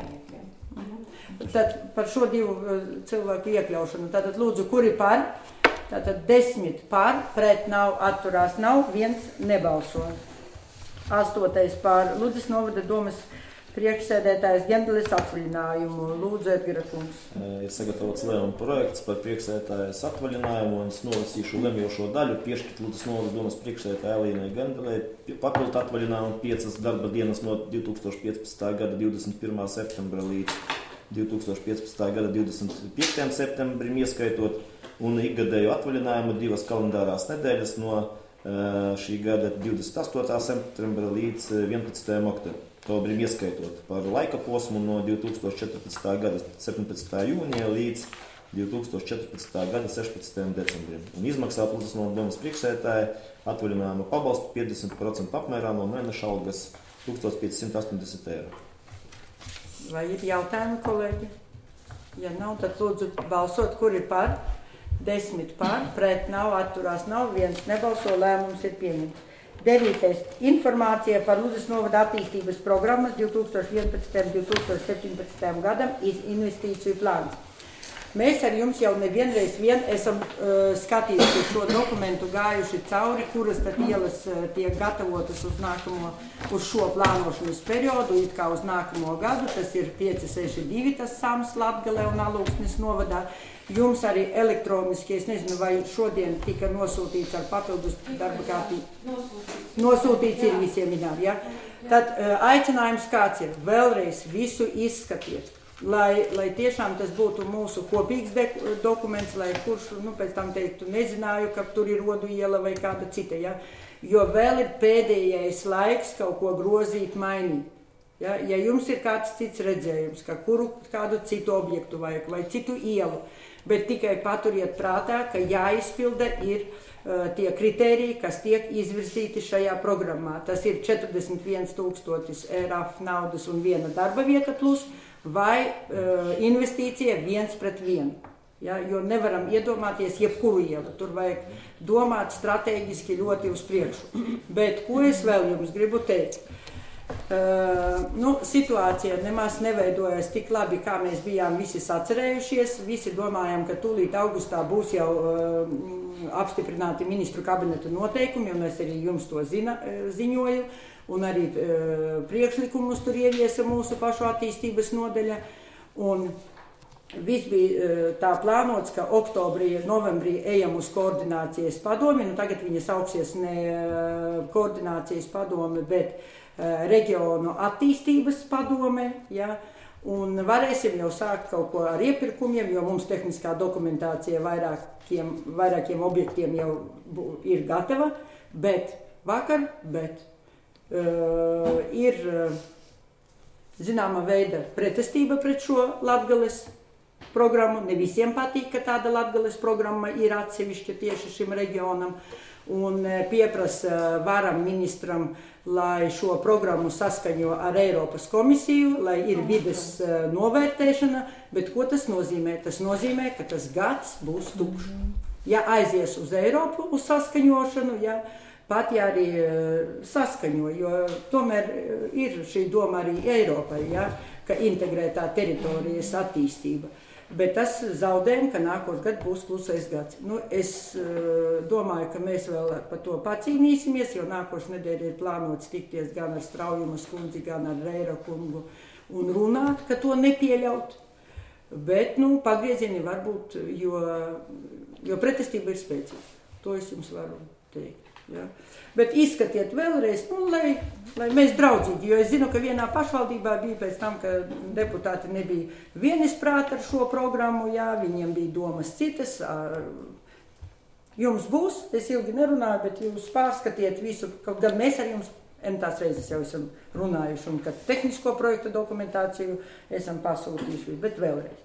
Tad par šo divu cilvēku iekļaušanu. Tātad lūdzu, kuri par? Tātad desmit par, pret nav, atturās nav, viens nebalso. Astotais par Ludzas novada domas priekšsēdētājs Gendelis atvaļinājumu. Lūdzu, Edgara kungs. Ir sagatavots lēmuma projekts par priekšsēdētājas atvaļinājumu, un es nolasīšu lemjošo daļu, piešķirt Ludzas novada domas priekšsēdētāja Elīnai Gendelei papildu atvaļinājumu piecas darba dienas no divi tūkstoši piecpadsmitā gada divdesmit pirmā septembra līdz divi tūkstoši piecpadsmitā gada divdesmit piektajam septembrim ieskaitot, un ikgadēju atvaļinājumu divas kalendārās nedēļas no uh, šī gada divdesmit astotā septembra līdz vienpadsmitajam oktobrim. Oktobrim ieskaitot par laika posmu no divi tūkstoši četrpadsmitā gada septiņpadsmitā jūnija līdz divi tūkstoši četrpadsmitā gada sešpadsmitajam decembrim. Un izmaksāt Ludzas novada domas priekšsēdētāja atvaļinājumu pabalstu piecdesmit procentu apmērā no mēneša algas tūkstoš piecsimt astoņdesmit eiro. Vai ir jautājumi, kolēģi? Ja nav, tad lūdzu balsot, kur ir par? Desmit par, pret nav, atturās nav, viens nebalso, lēmums ir pieņemts. Devītais. Informācija par Ludzas novada attīstības programmas divi tūkstoši vienpadsmitajam līdz divi tūkstoši septiņpadsmitajam gadam investīciju plāns. Mēs ar jums jau nevienreiz vien esam uh, skatījuši šo dokumentu, gājuši cauri, kuras tad ielas uh, tiek gatavotas uz nākamo, uz šo plānošanas periodu, it kā uz nākamo gadu. Tas ir pieci seši divi, tas Sams Latgalē un Alūksnes novadā. Jums arī elektroniski, es nezinu, vai šodien tika nosūtīts ar papildus darba kārtību. Nosūtīts. Nosūtīts ir visiem minām, ja? Tad aicinājums kāds ir? Vēlreiz visu izskatiet, lai, lai tiešām tas būtu mūsu kopīgs de, dokuments, lai kurš, nu, pēc tam teiktu, nezināju, ka tur ir Rodu iela vai kāda cita, ja? Jo vēl ir pēdējais laiks kaut ko grozīt, mainīt. Ja, ja jums ir kāds cits redzējums, ka kuru kādu citu objektu vajag vai citu ielu, bet tikai paturiet prātā, ka jāizpilda ir uh, tie kritēriji, kas tiek izvirzīti šajā programmā. Tas ir četrdesmit viens tūkstotis E R A F naudas un viena darba vieta plus vai uh, investīcija viens pret vienu. Ja, jo nevaram iedomāties jebkuru ielu, tur vajag domāt strateģiski ļoti uz priekšu. Bet ko es vēl jums gribu teikt? Uh, nu, situācija nemaz neveidojas tik labi, kā mēs bijām visi sacerējušies. Visi domājam, ka tūlīt augustā būs jau uh, apstiprināti ministru kabineta noteikumi, un es arī jums to zina, ziņoju, un arī uh, priekšlikumus tur ieviesa mūsu pašu attīstības nodaļa. Un viss bija uh, tā plānots, ka oktobrī, novembrī ejam uz koordinācijas padomi, nu tagad viņa sauksies ne uh, koordinācijas padome, bet reģionu attīstības padome, ja, un varēsim jau sākt kaut ko ar iepirkumiem, jo mums tehniskā dokumentācija vairākiem, vairākiem objektiem jau ir gatava, bet vakar, bet uh, ir uh, zināma veida pretestība pret šo Latgales programmu. Ne visiem patīk, ka tāda Latgales programma ir atsevišķa tieši šim reģionam, un pieprasa varam ministram, lai šo programmu saskaņo ar Eiropas komisiju, lai ir vides novērtēšana, bet ko tas nozīmē? Tas nozīmē, ka tas gads būs tukšs. Ja aizies uz Eiropu, uz saskaņošanu, ja, pat ja arī saskaņo, jo tomēr ir šī doma arī Eiropai, ja, ka integrētā teritorijas attīstība. Bet tas zaudējumi, ka nākošais gads būs klusais gads. Nu, es uh, domāju, ka mēs vēl par to pacīnīsimies, jo nākošais nedēļa ir plānots tikties gan ar Straujumas kundzi, gan ar Reira kungu un runāt, ka to nepieļaut. Bet, nu, pagriezieni var būt, jo, jo pretestība ir spēcīga. To es jums varu teikt. Ja? Bet izskatiet vēlreiz, nu, lai, lai mēs draudzīgi, jo es zinu, ka vienā pašvaldībā bija pēc tam, ka deputāti nebija vienisprāt ar šo programmu, jā, viņiem bija domas citas. Jums būs, es ilgi nerunāju, bet jūs pārskatiet visu, kaut gan mēs ar jums entās reizes jau esam runājuši, un kad tehnisko projektu dokumentāciju esam pasūtījuši, bet vēlreiz.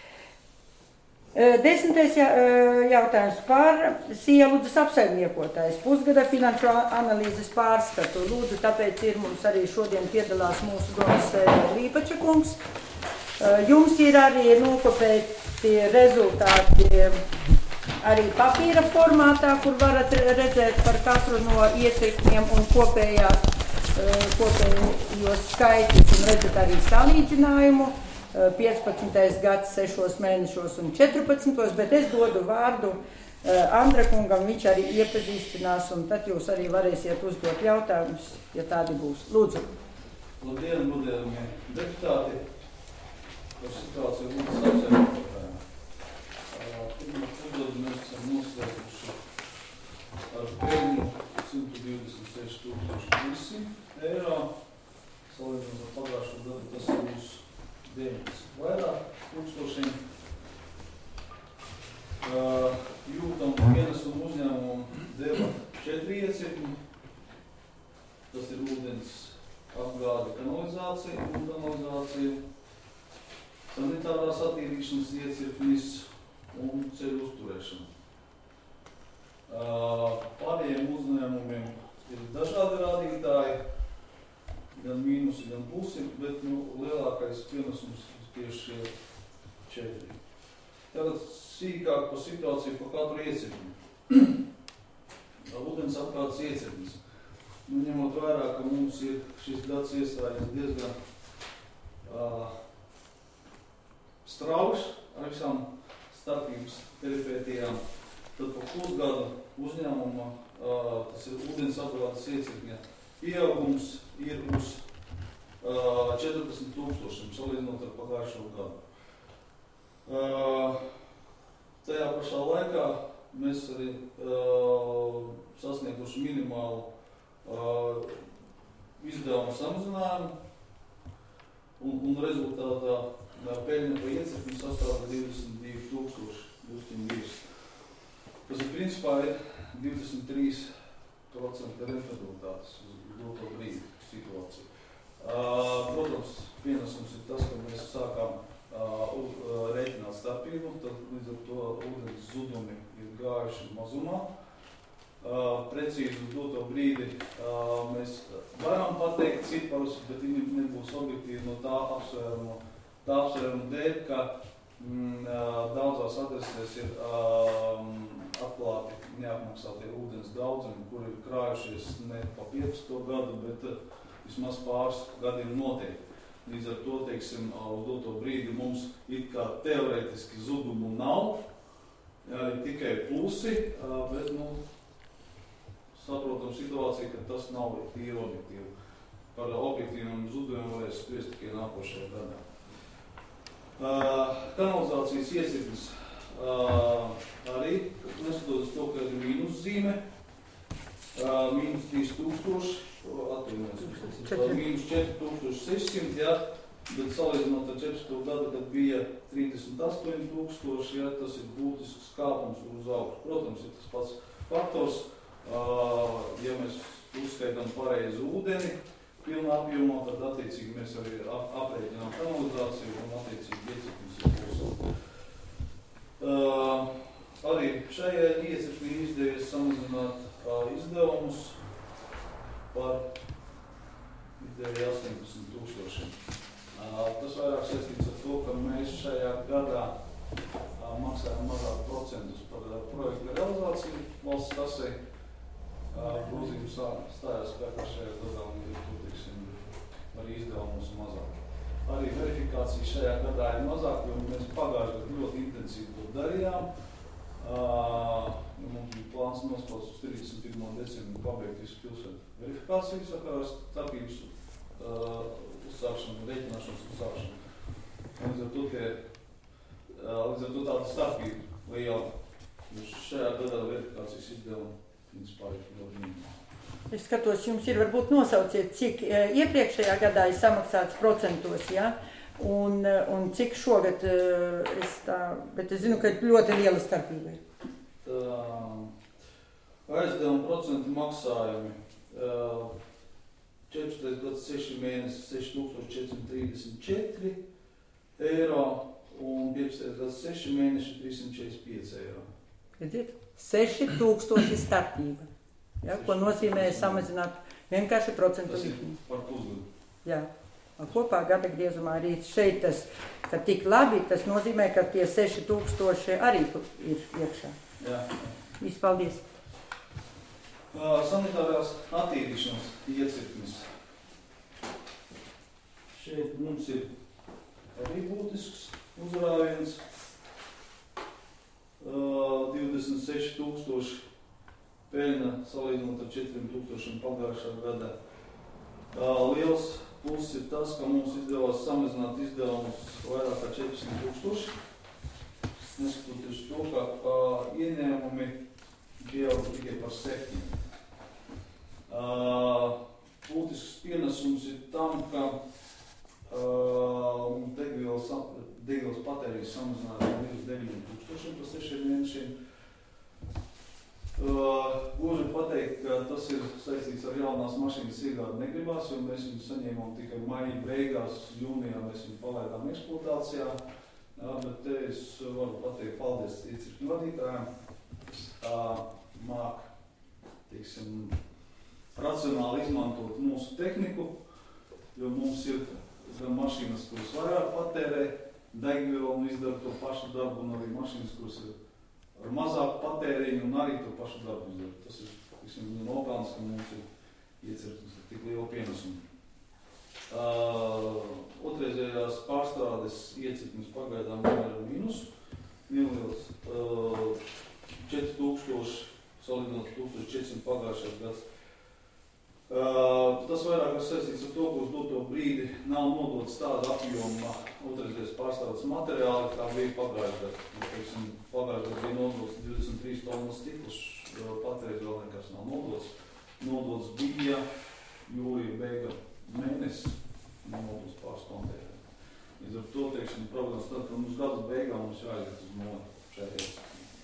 Desmitais jautājums par Sieludzes apsaimniekotājs pusgada finanšu analīzes pārskatu. Lūdzu, tāpēc ir mums arī šodien piedalās mūsu domas Līpača kungs. Jums ir arī nokopēti rezultāti arī papīra formātā, kur varat redzēt par katru no iecirkņiem un kopējās, kopējos skaitus un redzat arī salīdzinājumu. piecpadsmitais gads, sešos mēnešos un četrpadsmitos, bet es dodu vārdu Andra kungam, viņš arī iepazīstinās, un tad jūs arī varēsiet uzdot jautājumus, ja tādi būs. Lūdzu. Labdien, godējamie deputāti, par situāciju Lūdzes apsaimniekotājiem. Pirmā pusgadu mēs esam noslēguši ar peļņu simt divdesmit seši tūkstoši trīssimt eiro. Salīdzinot ar pagājušo gadu, tas būs deviņdesmit vairāk tūkstošiem. Uh, jūtam ienesumu uzņēmumu deva četri iecirkņi. Tas ir ūdens apgāde, kanalizācija un kanalizācija, sanitārās attīrīšanas iecirknis un ceļu uzturēšana. Uh, pārējiem uzņēmumiem ir dažādi rādītāji, gan mīnusi, gan plusi, bet nu, lielākais pienesums tieši ir četri. Tagad sīkāk par situāciju par katru iecirkni. Ūdens apgādes iecirknis. Nu, ņemot vērā, ka mums ir šis gads iestājies diezgan uh, strauš ar visām starpības peripētijām, tad pa pusgadu uzņēmuma, uh, tas ir ūdens apgādes iecirkņa, pieaugums ir uz uh, četrpadsmit tūkstošiem, salīdzinot ar pagājušo gadu. Uh, tajā pašā laikā mēs arī uh, sasnieguši minimālu uh, izdevumu samazinājumu, un, un rezultātā uh, peļņa pa iecirkni sastāv divdesmit divi tūkstoši divsimt divas, kas ir principā ir divdesmit trīs procenti rentabilitātes uz doto brīdi situāciju. Uh, protams, pienesums ir tas, ka mēs sākām uh, uh, rēķināt starpību, tad līdz ar to ūdens zudumi ir gājuši mazumā. Uh, precīzi uz doto brīdi uh, mēs varam pateikt ciparus, bet viņi nebūs objektīvi no tā apsvēruma, tā apsvēruma dēļ, ka mm, uh, daudzās adresēs ir um, atklāti neapmaksātie ūdens daudzumi, kuri ir krājušies ne pa piecpadsmito gadu, bet uh, vismaz pāris gadiem noteikti. Līdz ar to, teiksim, uz doto brīdi mums it kā teorētiski zudumu nav, ir tikai plusi, bet, nu, saprotam situāciju, ka tas nav tīri objektīvi. Par objektīviem zudumiem varēs spriest tikai nākošajā gadā. Kanalizācijas iesirknis arī, neskatoties to, ka ir mīnus zīme, mīnus trīs tūkstoši, atvainojies, mīnus četri tūkstoši sešsimt, ja, bet salīdzinot ar četrpadsmito gadu, kad bija trīsdesmit astoņi tūkstoši, ja, tas ir būtisks kāpums uz augšu. Protams, ir tas pats faktors, ja mēs uzskaitām pareizi ūdeni pilnā apjomā, tad attiecīgi mēs arī aprēķinām kanalizāciju un attiecīgi iecirknis ir pulsot. Arī šajā iecirknī izdevies samazināt izdevumus par izdevēja astoņpadsmit tūkstošiem. Tas vairāk saistīts ar to, ka mēs šajā gadā maksājam mazāk procentus par projektu realizāciju valsts kasei. Grozījums stājās spēkā šajā gadā un ir, teiksim, arī izdevumus mazāk. Arī verifikācija šajā gadā ir mazāk, jo mēs pagājuši gadu ļoti intensīvi to darījām. Uh, mums bija plāns nospausts uz trīsdesmit pirmo decembri pabeigt visu pilsētu verifikāciju sakarā starpības uh, uzsākšanu, rēķināšanas uzsākšanu. Līdz ar to, tie, uh, līdz ar to tāda starpība liela. Šajā gadā verifikācijas izdevuma principā ir ļoti minimāla. Es skatos, jums ir varbūt nosauciet, cik uh, iepriekšējā gadā ir samaksāts procentos, ja? Un, un cik šogad es tā, bet es zinu, ka ir ļoti liela starpība. Aizdevuma procentu maksājumi. četrpadsmitais gads seši mēneši seši tūkstoši četri simti trīsdesmit četri eiro un piecpadsmitais gads seši mēneši trīssimt četrdesmit pieci eiro. Redziet, seši tūkstoši starpība, ja, ko nozīmē samazināt vienkārši procentu likmi. Tas ir par pusgadu. Jā. Kopā gada griezumā arī šeit tas, ka tik labi, tas nozīmē, ka tie seši tūkstoši arī ir iekšā. Jā. Vispaldies. Uh, sanitārās attīrīšanas iecirknis. Šeit mums ir arī būtisks uzrāviens. Uh, divdesmit seši tūkstoši peļņa salīdzinot ar četriem tūkstošiem pagājušā gadā. Uh, liels Plus ir tas, ka mums izdevās samazināt izdevumus vairāk kā četrsimt tūkstoši. Neskatoties to, ka uh, ieņēmumi pieauga tikai par septiņiem. Uh, būtisks pienesums ir tam, ka uh, degvielas, degvielas patēriņš samazinājās līdz deviņiem tūkstošiem par sešiem mēnešiem. Uh, Gluži pateikt, ka tas ir saistīts ar jaunās mašīnas iegādi negribās, jo mēs viņu saņēmām tikai maija beigās, jūnijā mēs viņu palaidām eksploatācijā. Jā, bet te es varu pateikt paldies iecirkņu vadītājiem, kas uh, māk, teiksim, racionāli izmantot mūsu tehniku, jo mums ir gan mašīnas, kuras vairāk patērē degvielu un izdara to pašu darbu, un arī mašīnas, kuras ir ar mazāku patēriņu un arī to pašu darbu izdara. Tas ir, tiksim, nopelns, ka mums ir iecirknis ar tik lielu pienesumu. Uh, otrreizējās pārstrādes iecirknis pagaidām ir ar mīnusu. Neliels uh, četri tūkstoši, salīdzinot tūkstoš četri simti pagājušais gads. Uh, tas vairāk ir saistīts ar to, ka uz doto brīdi nav nodots tāda apjoma otrreizēs pārstāvots materiāli, kā bija pagājušajā gadā. Pagājušajā gadā bija nodots divdesmit trīs tonnas stikls, patreiz vēl nekas nav nodots. Nodots bija jūlija beiga mēnesis, nodots pāris konteineriem. Līdz ar to, teiksim, problēmas tad, ka mums gada beigām mums jāiet uz noli šeit.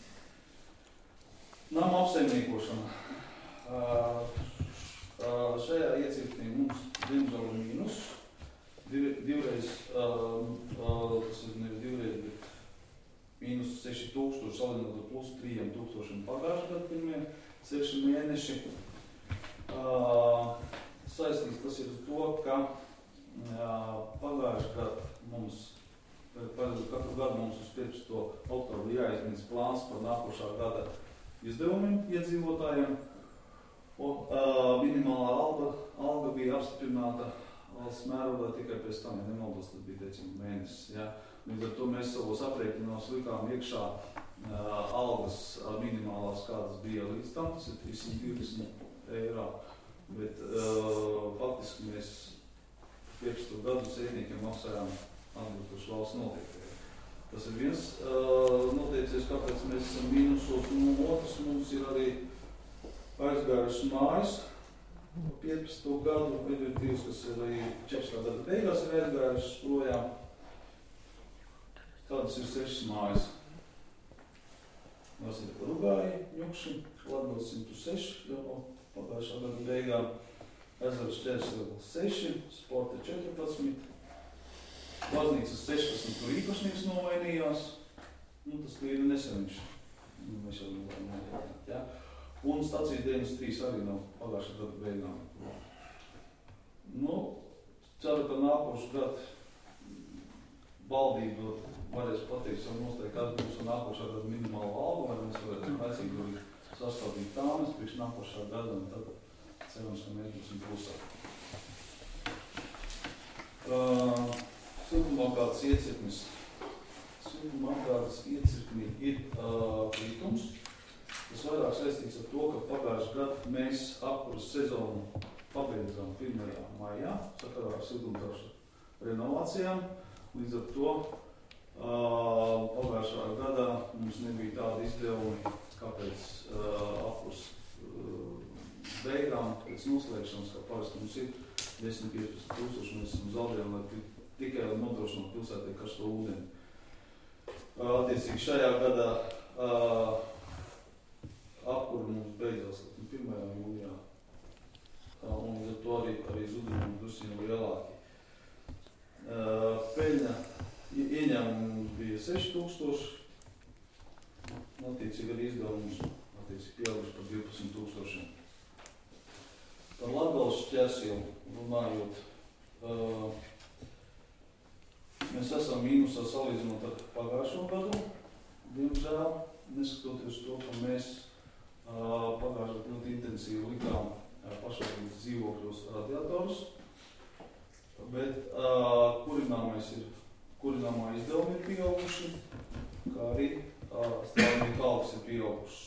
Nama apsaimniekošana. Uh, Uh, šajā iecirknī mums diemžēl ir mīnus. Div, divreiz, uh, uh, tas ir nevis divreiz, bet mīnus seši tūkstoši salīdzinot ar plus trīs tūkstošiem pagājušajā gadā pirmie seši mēneši. Uh, saistīts tas ir to, ka uh, pagājušajā gadā mums, katru gadu mums uz piecpadsmito oktobru jāizniedz plāns par nākošā gada izdevumiem iedzīvotājiem. Un, uh, minimālā alga, alga bija apstiprināta valsts mērogā tikai pēc tam, ja nemaldos, tas bija teicam mēnesis. Ja? Līdz ar to mēs savos aprēķinos likām iekšā uh, algas uh, minimālās, kādas bija līdz tam, tas ir trīssimt divdesmit eiro. Bet uh, faktiski mēs piecpadsmito gadu sēdniekiem maksājām atbilstoši valsts noteiktiem. Tas ir viens uh, noteicies, kāpēc mēs esam mīnusos, un otrs mums ir arī aizgājušas mājas, piecpadsmito gadu, ir divas, kas ir arī četrpadsmitā gada beigās ir aizgājušas projām. Tādas ir sešas mājas. Mēs ir Rugāji, Ņukši, Latgals simt seši, jau pagājušā gada beigām. Ezeras Čērsvils seši, Sporta četrpadsmit, Baznīcas sešpadsmit, kur īpašnieks novainījās. Nu, tas bija neseniņš. Mēs jau nevaram, ja? Un stacijas deviņdesmit trīs arī nav pagājušā gada beigām. Nu, ceru, ka nākošu gadu valdība varēs pateikt savu nostāju, kāda būs nākošā gada minimāla alga, vai mēs varēsim laicīgi arī sastādīt tāmas priekš nākošā gada, un tad cerams, ka mēs būsim plusā. Uh, Siltumapgādes iecirknis. Siltumapgādes iecirknī ir uh, kritums. Tas vairāk saistīts ar to, ka pagājušajā gadā mēs apkuras sezonu pabeidzām pirmajā maijā, sakarā ar siltumtelšu renovācijām. Līdz ar to uh, pagājušajā gadā mums nebija tādi izdevumi, kāpēc uh, apkuras uh, beigām, pēc noslēgšanas, kā parasti mums ir desmit līdz piecpadsmit tūkstoši, mēs esam zaudējumi, lai tikai nodrošināt pilsētai karsto ūdeni. Uh, attiecīgi šajā gadā uh, apkuri mums beidzās pirmajā jūlijā, un līdz ar to arī, arī zudumi drusciņi lielāki. Uh, peļņa ieņēmumi bija seši tūkstoši, attiecīgi arī izdevums attiecīgi pieauguši par divpadsmit tūkstošiem. Par Latgales Šķērsielu runājot, uh, mēs esam mīnusā salīdzinot ar pagājušo gadu, diemžēl, neskatoties to, ka mēs Uh, pagājušajā ļoti intensīvi likām uh, pašvaldības dzīvokļos radiatorus, bet uh, kurināmais ir, kurināmā izdevumi ir pieauguši, kā arī uh, strādnieku algas ir pieaugušas.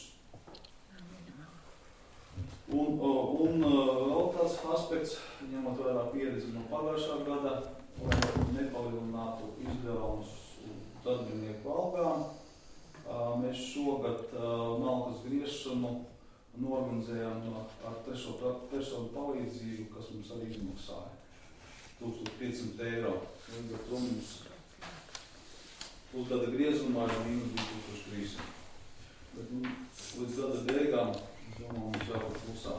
Un, uh, un uh, vēl tāds aspekts, ņemot vērā pieredzi no pagājušā gada, lai nepalielinātu izdevumus darbinieku algām, mēs šogad uh, malkas griešanu norganizējām ar trešo personu palīdzību, kas mums arī izmaksāja tūkstoš piecsimt eiro. Līdz ar to mums pusgada griezumā ir mīnus divi tūkstoši trīssimt. Bet nu, līdz gada beigām, es domāju, mums vēl plusā.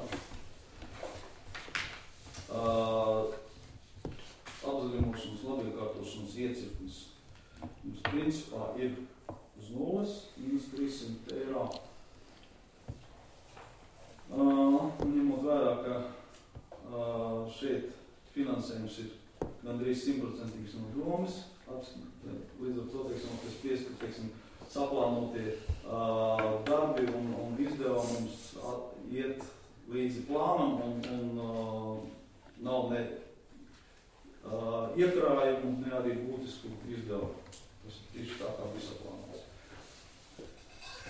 Uh, apzaļumošanas, labiekārtošanas iecirknis mums principā ir uz nulles, mīnus trīssimt eiro. Uh, ņemot vērā, ka uh, šeit finansējums ir gandrīz simtprocentīgs no domas, līdz ar to, teiksim, kas pieskat, teiksim, saplānotie uh, darbi un, un izdevumi mums iet līdzi plānam un, un uh, nav ne uh, iekrājumu, ne arī būtisku izdevumu. Tas ir tieši tā, kā bija saplānots.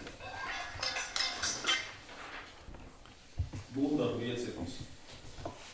Būvdarbu iecirknis.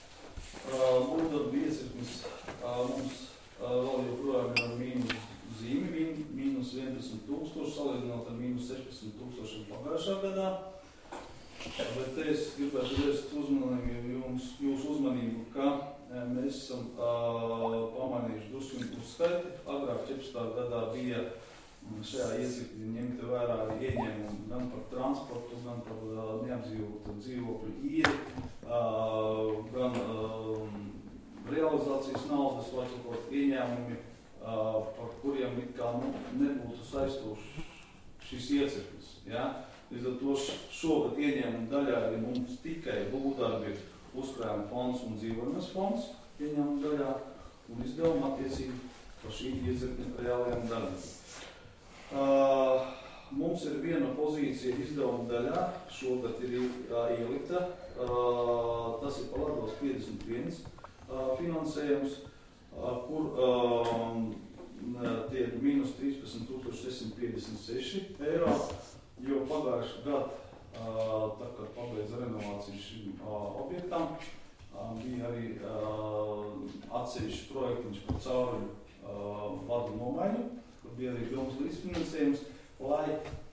tūkstoši salīdzinot ar mīnus sešpadsmit tūkstošiem pagājušā gadā. Bet te es gribētu vērst uzmanību jums, jūsu uzmanību, ka mēs esam uh, pamanījuši drusku uzskaiti. Agrāk četrpadsmitā gadā bija šajā iecirknī ņemta vērā ieņēmumi gan par transportu, gan par uh, neapdzīvotu dzīvokļu īri, uh, gan uh, realizācijas naudas vai kaut ieņēmumi, uh, par kuriem it kā nu, nebūtu saistoši šis iecirknis. Ja? Līdz ar to šogad ieņēmumu daļā ir mums tikai būvdarbi, uzkrājuma fonds un dzīvojamas fonds ieņēmumu daļā un izdevuma attiecīgi par šī iecirkņa reālajām daļām. Uh, mums ir viena pozīcija izdevuma daļā, šogad ir uh, ielikta, uh, tas ir palādos piecdesmit viens uh, finansējums, uh, kur uh, tie ir mīnus trīspadsmit tūkstoši sešsimt piecdesmit seši eiro. Jo pagājušajā gadā, tā kā pabeidza renovāciju šim objektam, bija arī atsevišķi projektiņš par cauruļu vadu nomaiņu, kur bija arī pilns līdzfinansējums, lai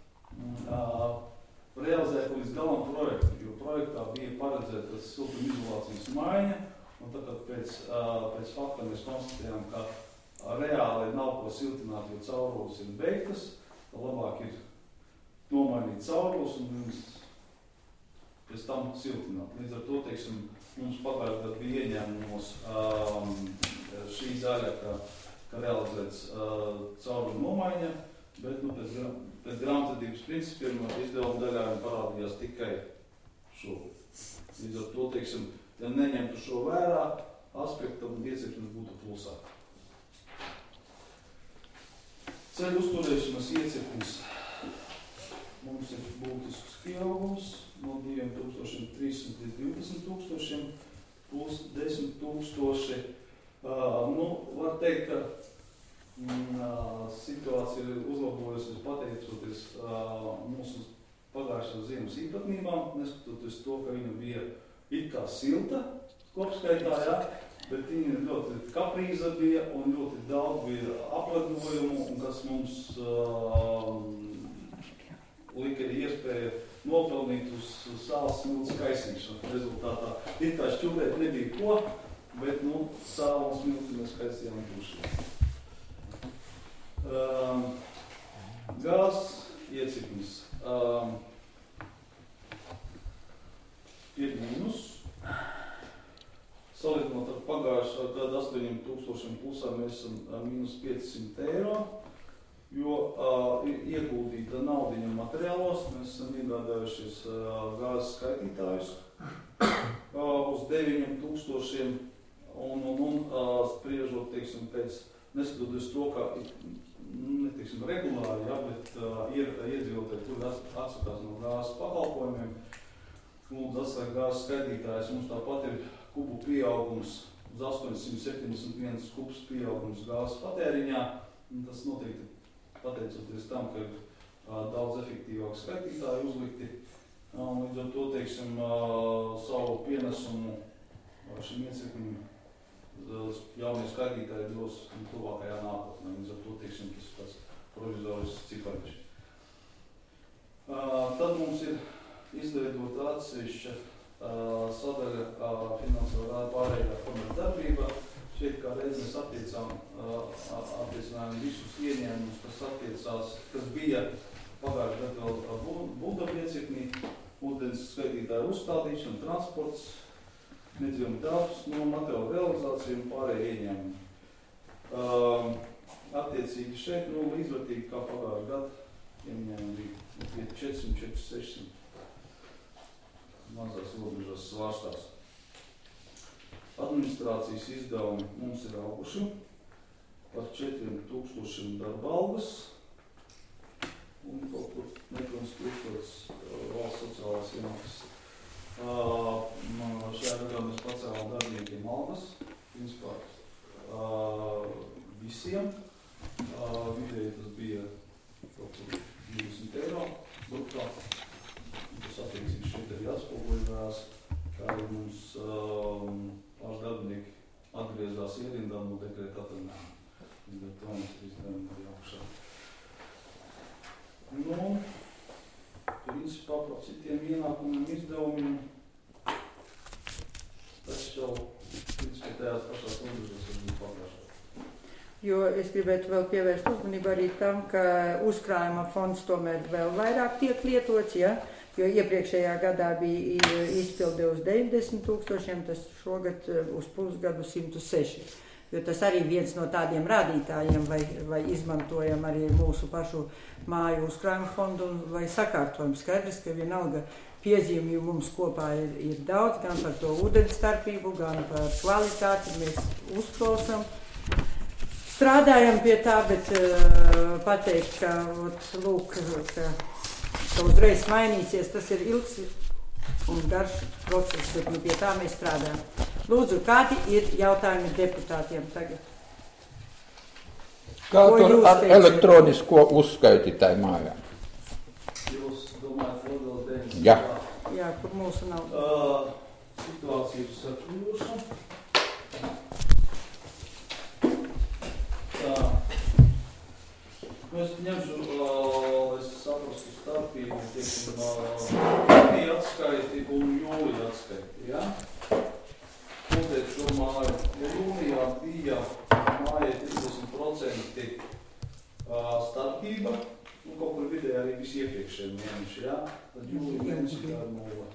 realizētu līdz galam projektu, jo projektā bija paredzēta siltumizolācijas maiņa, un tā kā pēc, pēc fakta mēs konstatējām, ka reāli nav ko siltināt, jo caurules ir beigtas, labāk ir nomainīt caurules un viņus pēc tam siltināt. Līdz ar to, teiksim, mums pagājušajā gadā bija ieņēmumos um, šī daļa, ka, ka realizēts uh, cauruļu nomaiņa, bet nu, pēc, pēc grāmatvedības principiem izdevuma daļām parādījās tikai šogad. Līdz ar to, teiksim, ja neņemtu šo vērā, aspektam iecirknis būtu plusā. Ceļu uzturēšanas iecirknis. Mums ir būtisks pieaugums no diviem tūkstošiem trīssimt līdz divdesmit tūkstošiem plus desmit tūkstoši. Uh, nu, var teikt, ka mm, situācija ir uzlabojusies pateicoties uh, mūsu pagājušās ziemas īpatnībām, neskatoties to, ka viņa bija it kā silta kopskaitā, ja, bet viņa ļoti kaprīza bija un ļoti daudz bija aplednojumu, un kas mums uh, lika iespēja nopelnīt uz sāles smilts kaisīšanu rezultātā. It kā šķūrēt nebija ko, bet, nu, sāle un smilti mēs kaisījām duši. Um, gāzes iecirknis um, ir mīnus. Salīdzinot ar pagājušā gada astoņiem tūkstošiem plusā mēs esam mīnus piecsimt eiro. Jo uh, ieguldīta naudiņa materiālos, mēs esam iegādājušies uh, gāzes skaitītājus uh, uz deviņiem tūkstošiem un, un, un uh, spriežot, teiksim, pēc, neskatoties to, ka, neteiksim, regulāri, ja, bet uh, ir iedzīvotāji, kur atsakās no gāzes pakalpojumiem, lūdzu atslēgt gāzes skaitītājus, mums tāpat ir kubu pieaugums uz astoņsimt septiņdesmit viens kubs pieaugums gāzes patēriņā, un tas noteikti pateicoties tam, ka ir uh, daudz efektīvāk skaitītāji uzlikti. Uh, līdz ar to, teiksim, uh, savu pienesumu uh, šim iecirknim uh, jaunie skaitītāji dos tuvākajā nākotnē. Līdz ar to, teiksim, tas ir tāds provizorisks cipariņš. Uh, tad mums ir izveidota atsevišķa uh, sadaļa uh, finansiālā pārējā komercdarbībā. Šeit kā reiz mēs attiecām, attiecinājām visus ieņēmumus, kas attiecās, kas bija pagājušajā gadā vēl būvdarbu iecirknī, ūdens skaitītāju uzstādīšana, transports, nedzīvuma darbs, no materiāla realizācija un pārējie ieņēmumi. Um, attiecīgi šeit, nu, līdzvērtīgi kā pagājušajā gadā ieņēmumi bija četrsimt, četri sešsimt. Mazās robežās svārstās. Administrācijas izdevumi mums ir auguši par četriem tūkstošiem darba algas un kaut kur nepilns tūkstots valsts sociālās iemaksas. Uh, šajā gadā mēs pacēlām darbiniekiem algas, principā uh, visiem. Uh, vidēji tas bija kaut kur divdesmit eiro brutā. Tas attiecīgi šeit arī atspoguļojās, kā arī mums um, paši darbinieki atgriezās ierindā no dekrēta atvaļinājuma. Līdz ar to mums ir izdevumi arī augšā. Nu, principā par citiem ienākumiem, izdevumiem. Tas jau, principā, tajās pašās lūdzušas ir bija pagājušā. Jo es gribētu vēl pievērst uzmanību arī tam, ka uzkrājuma fonds tomēr vēl vairāk tiek lietots, ja? Jo iepriekšējā gadā bija izpilde uz deviņdesmit tūkstošiem, tas šogad uz pusgadu simt seši. Jo tas arī viens no tādiem rādītājiem, vai, vai izmantojam arī mūsu pašu māju uzkrājuma fondu vai sakārtojumu. Skaidrs, ka vienalga piezīmju mums kopā ir, ir daudz, gan par to ūdens starpību, gan par kvalitāti, mēs uzklausam. Strādājam pie tā, bet uh, pateikt, ka, ot, lūk, ka, ka uzreiz mainīsies, tas ir ilgs un garš process, bet nu, pie tā mēs strādājam. Lūdzu, kādi ir jautājumi deputātiem tagad? Kā tur ar elektronisko uzskaitītāju mājā? Jūs domājat, Lodela deviņas? Jā. Jā, kur mūsu nav. Uh, situācijas sakrūšu. Tā. Nu, es ņemšu, uh, es saprastu starpību, tieksim, jūlija atskaiti un jūlija atskaiti, ja? Noteikt šo māju. Ja jūlijā bija mājai trīsdesmit procenti uh, starpība, nu, kaut kur vidēji arī visi iepriekšējiem mēneši, ja? Tad jūlija mēneši tā ir nulle.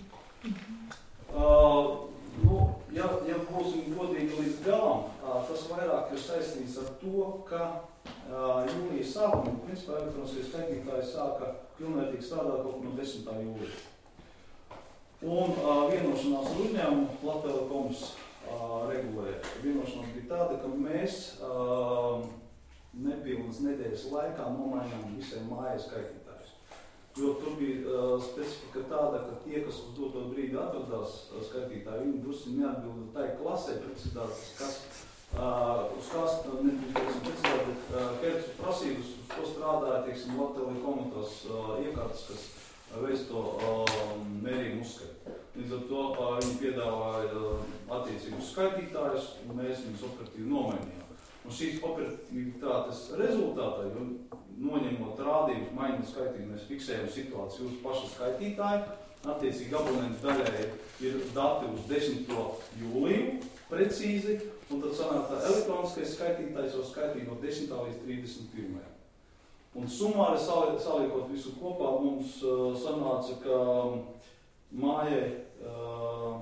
Uh, nu, ja, ja būsim godīgi līdz galam, uh, tas vairāk ir saistīts ar to, ka uh, jūlija sākumā, principā elektroniskie skaitītāji sāka pilnvērtīgi strādāt kaut no desmitā jūlija. Un uh, vienošanās ar uzņēmumu Latvijas uh, regulēja. Vienošanās bija tāda, ka mēs uh, nepilnas nedēļas laikā nomainām visiem mājas skaitītājus. Jo tur bija uh, specifika tāda, ka tie, kas uz doto brīdi atradās uh, skaitītāji, viņi drusci neatbilda tai klasē precizētas, kas uh, uz kas nebija, teiksim, precizēt, bet uh, hercu prasības, uz ko strādāja, teiksim, Latvijas komutas uh, iekārtas, kas veids to um, mērījumu uzskaitu. Līdz ar to uh, viņi piedāvāja uh, attiecīgus skaitītājus, un mēs viņus operatīvi nomainījām. Un šīs operatīvitātes rezultātā, jo noņemot rādījumus, mainot skaitījumu, mēs fiksējam situāciju uz paša skaitītāju. Attiecīgi abonentu daļai ir dati uz desmito jūliju precīzi, un tad sanāk tā elektroniskais skaitītājs jau skaitīja no desmitā līdz trīsdesmit pirmajam. Un sumāri saliekot visu kopā, mums uh, sanāca, ka mājai uh,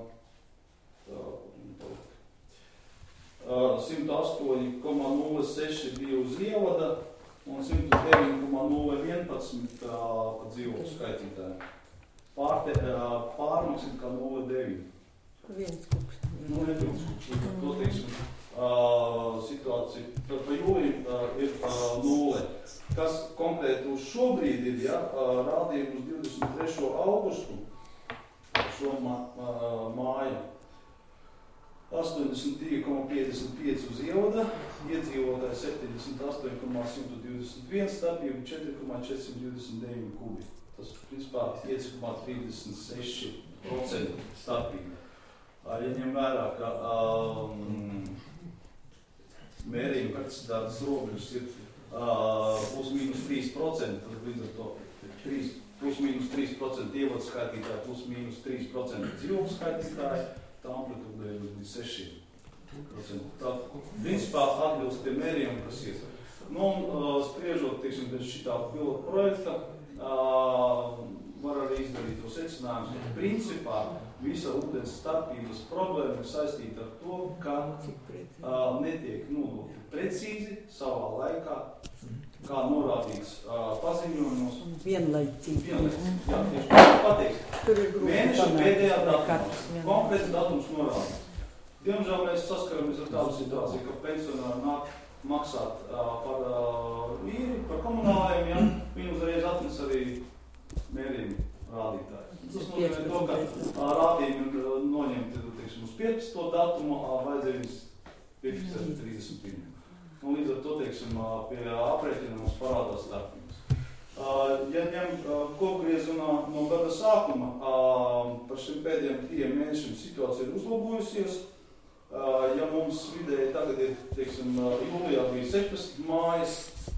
uh, simt astoņi komā nulle seši bija uz ievada un simt deviņi komā nulle vienpadsmit uh, pa dzīvokļu skaitītāju. Pārte, uh, pārmaksīt kā nulle deviņi. Viens kuks. Nu, nepilns kuks. To teiksim, uh, situācija par pa jūliju uh, ir uh, nulle. Kas konkrēti uz šobrīd ir, ja, uh, rādījumi uz divdesmit trešo augustu šo mā, uh, māju. astoņdesmit divi komā piecdesmit pieci uz ievada, iedzīvotāji septiņdesmit astoņi komā simt divdesmit viens, starpība četri komā četrsimt divdesmit deviņi kubi. Tas, principā, pieci komā trīsdesmit seši procenti starpība. Ja ņem vērā, ka um, mērījuma precizitātes robežas ir uh, plus mīnus trīs procenti, tad līdz ar to trīs, plus mīnus trīs procenti ievadu skaitītāji, plus mīnus trīs procenti dzīvokļu skaitītāji, tā amplitūda ir līdz seši procenti. Tā, principā, atbilst tie mērījumi, kas ir. Nu, un uh, spriežot, teiksim, pēc šitā pilota projekta, uh, var arī izdarīt to secinājumus, ka principā visa ūdens starpības problēma ir saistīta ar to, ka uh, netiek nodoti precīzi savā laikā, kā norādīts uh, paziņojumos. Vienlaicīgi. Vienlaicīgi, jā, tieši kā pateiks. Mēneša panākt. pēdējā datumā. Konkrēts datums norādīts. Diemžēl mēs saskaramies ar tādu situāciju, ka pensionāri nāk maksāt uh, par uh, īri, par komunālajiem, ja viņi uzreiz atnes arī mērījumu rādītāju. Tas nozīmē to, ka uh, rādījumi ir noņemti, teiksim, uz piecpadsmito datumu, uh, vajadzēja viņus piefiksēt trīsdesmit pirmajam. Un līdz ar to, teiksim, uh, pie aprēķina mums parādās starpības. Uh, ja ņem uh, kopgriezumā no gada sākuma, uh, par šiem pēdējiem trījiem mēnešiem situācija ir uzlabojusies. Uh, ja mums vidēji tagad ir, teiksim, uh, jūlijā bija sešpadsmit mājas,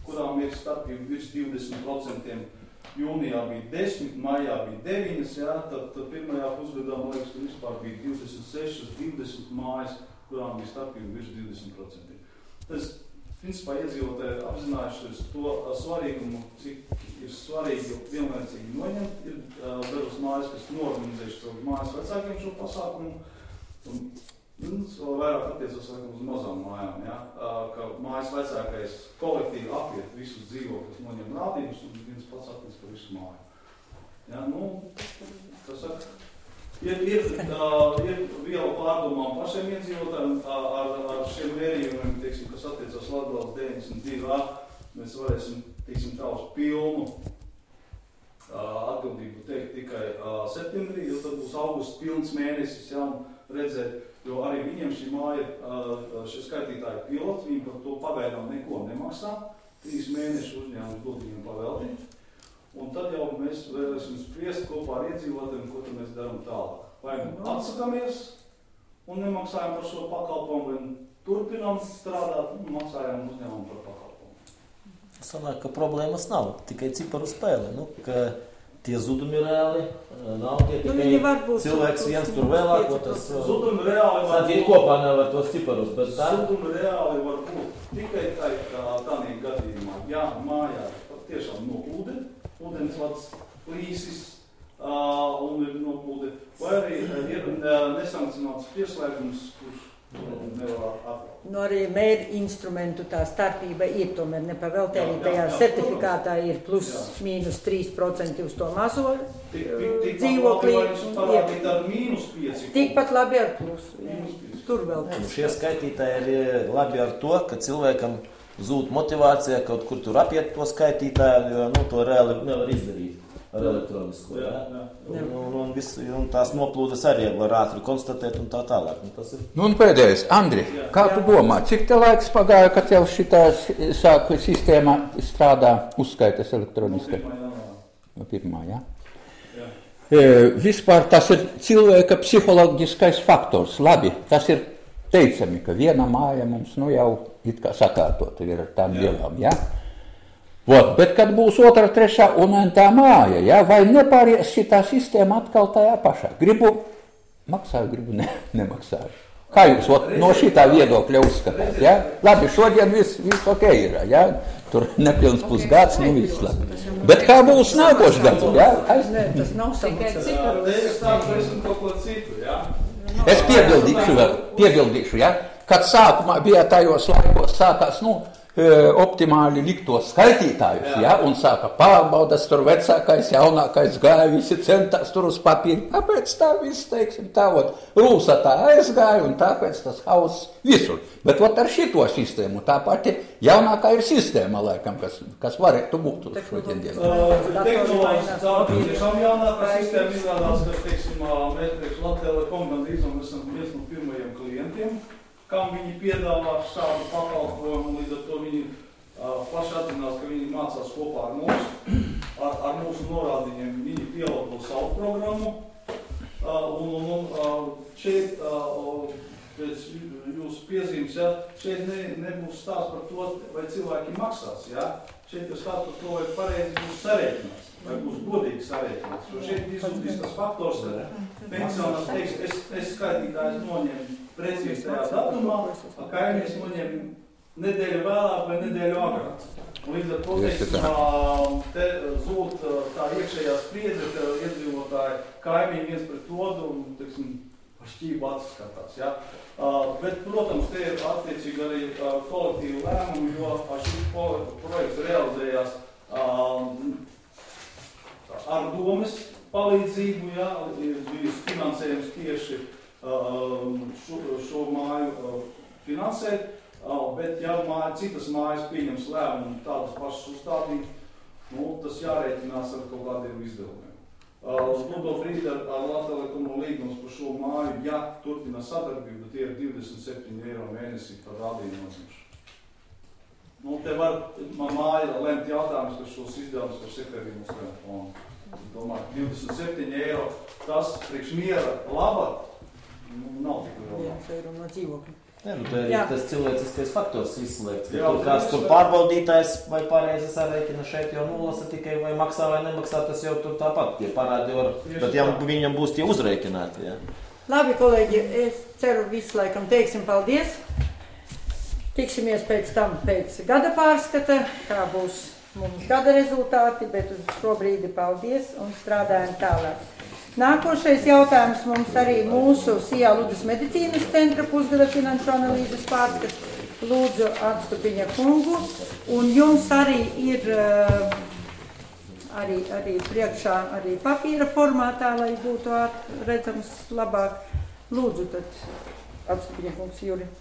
kurām ir starpība virs divdesmit procentiem. Jūnijā bija desmit, maijā bija deviņas, jā, tad, tad pirmajā pusgadā, man liekas, ka vispār bija divdesmit sešas, divdesmit mājas, kurām bija starpība virs divdesmit procentiem. Tas, principā, iedzīvotāji apzinājušies to svarīgumu, cik ir svarīgi vienlaicīgi noņemt. Ir uh, dažas mājas, kas norganizējuši savu mājas vecākiem šo pasākumu. Un, un vēl vairāk attiecas uz mazām mājām, ja? uh, ka mājas vecākais kolektīvi apiet visus dzīvokļus, noņem rādījumus un viens pats attiec par visu māju. Ja? Nu, tas saka, ir, ir, uh, ir viela pārdomām pašiem iedzīvotājiem uh, ar, ar šiem mērījumiem, teiksim, kas attiecas Latgales deviņdesmit divi A, mēs varēsim, teiksim, tā uz pilnu uh, atbildību teikt tikai uh, septembrī, jo tad būs augusts pilns mēnesis, ja, redzēt, jo arī viņiem šī māja, šie skaitītāji piloti, viņi par to pagaidām neko nemaksā, trīs mēnešu uzņēmums dod viņiem pavēldīt, un tad jau mēs vēlēsim spriest kopā ar iedzīvotājiem, ko tad mēs darām tālāk. Vai atsakamies un nemaksājam par šo pakalpojumu, vai turpinām strādāt un maksājam uzņēmumu par pakalpojumu. Sanāk, ka problēmas nav, tikai ciparu spēle, nu, ka tie zudumi reāli nav tie tikai nu, cilvēks viens tur vēlāk, ko tas... Zudumi reāli var būt... kopā nevar tos ciparus, bet tā... Zudumi reāli var būt tikai tā, tādā gadījumā, jā, mājā tiešām noplūde, ūdensvads plīsis uh, un ir noplūde, vai arī ir nesankcionāts pieslēgums, kurš nevar atvērt. Nu, arī mēri instrumentu tā starpība ir tomēr nepavēltē, arī tajā certifikātā ir plus jā. Mīnus trīs procenti uz to mazo dzīvoklī. Tikpat labi ar plusu. Tur vēl tas. Šie skaitītāji ir labi ar to, ka cilvēkam zūd motivācija kaut kur tur apiet to skaitītāju, jo nu, to reāli nevar izdarīt ar elektronisko. Jā, jā. Jā. Un, un, visu, un tās noplūdes arī var ātri konstatēt un tā tālāk. Un tas ir... Nu un pēdējais, Andri, jā. Kā tu domā, cik te laiks pagāja, kad jau šitā sāk sistēmā strādā uzskaitas elektroniski? No pirmā, jā? Jā. E, vispār tas ir cilvēka psiholoģiskais faktors. Labi, tas ir teicami, ka viena māja mums nu jau it kā sakārtot ir ar tām lielām, jā? Vot, bet kad būs otra, trešā un tā māja, ja, vai nepāries šitā sistēma atkal tajā pašā? Gribu maksāju, gribu ne, nemaksāju. Kā jūs vot, no šitā viedokļa uzskatāt? Ja? Labi, šodien viss vis ok ir, ja? Tur nepilns pusgads, nu viss labi. Bet kā būs nākošais gads? Ja? Nē, tas nav samaksāts. Es tādu esmu kaut ko citu, ja? Es piebildīšu vēl, piebildīšu, ja? Kad sākumā bija tajos laikos, sākās, nu, optimāli liktos skaitītājus, ja, un sāka pārbaudas, tur vecākais, jaunākais gāja, visi centās tur uz papīru, kāpēc tā viss, teiksim, tā, ot, rūsa tā aizgāja, un tāpēc tas hauss visur. Bet ot ar šito sistēmu, tā pati jaunākā ir sistēma, laikam, kas, kas varētu būt uz šodien dienu. Tehnoloģiski caur tiešām jaunākā sistēma izrādās, ka, teiksim, mēs, teiksim, Latelekom gandrīz esam viens no pirmajiem klientiem, kam viņi piedāvā šādu pakalpojumu, līdz ar to viņi uh, paši atzinās, ka viņi mācās kopā ar mums, ar, ar mūsu norādījumiem, viņi pielāgo savu programmu, uh, un, un, un uh, šeit, uh, pēc jūsu piezīmes, ja, šeit ne, nebūs stāsts par to, vai cilvēki maksās, ja, šeit ir stāsts par to, vai pareizi būs sarēķināts, vai būs godīgi sarēķināts, jo šeit izsūtīs tas faktors, ka pensionārs teiks, es, es skaitītājs noņemu precīzi tajā datumā, a kaimiņš noņem nedēļu vēlāk vai nedēļu agrāk. Līdz ar to, teiksim, te zūd tā iekšējā spriedze, ka iedzīvotāji kaimiņi viens pret otru un, teiksim, par šķību acis skatās, ja? Uh, bet, protams, te ir attiecīgi arī uh, kolektīvu lēmumu, jo šis projekts realizējās uh, ar domes palīdzību, ja? Ir bijis finansējums tieši Šo, šo māju finansēt, bet ja māja, citas mājas pieņems lēmumu tādas pašas uzstādīt, nu, tas jārēķinās ar kaut kādiem izdevumiem. Uz doto brīdi ar, ar Latelekomu līgums par šo māju, ja turpina sadarbību, tie ir divdesmit septiņi eiro mēnesī par rādījumu nozīmšu. Nu, te var man māja lemt jautājumus, ka šos izdevumus var sektorīt uz telefonu. Domāju, divdesmit septiņi eiro, tas priekš miera laba, nu, nav tik liela. viens eiro no dzīvokļa. Jā, nu, tā ir Jā. tas cilvēciskais faktors izslēgts, ka Jā, tur kāds tas tur var- pārbaudītājs vai pareizi sarēķina šeit jau nolasa tikai vai maksā vai nemaksā, tas jau tur tāpat tie parādi var, Tieši bet ja tā. viņam būs tie uzreikināti, jā. Labi, kolēģi, es ceru, visu laikam teiksim paldies. Tiksimies pēc tam pēc gada pārskata, kā būs mums gada rezultāti, bet uz šo brīdi paldies un strādājam tālāk. Nākošais jautājums mums arī mūsu Sijā Ludas medicīnas centra pusgada finanšu analīzes pārskats. Lūdzu Atstupiņa kungu, un jums arī ir uh, arī, arī priekšā arī papīra formātā, lai būtu redzams labāk. Lūdzu tad Atstupiņa kungs, Juri.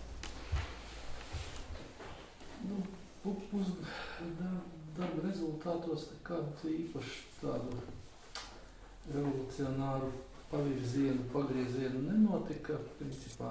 Nu, pusgada darba rezultātos nekādu īpaši tādu revolucionāru pavirzienu, pagriezienu nenotika. Principā,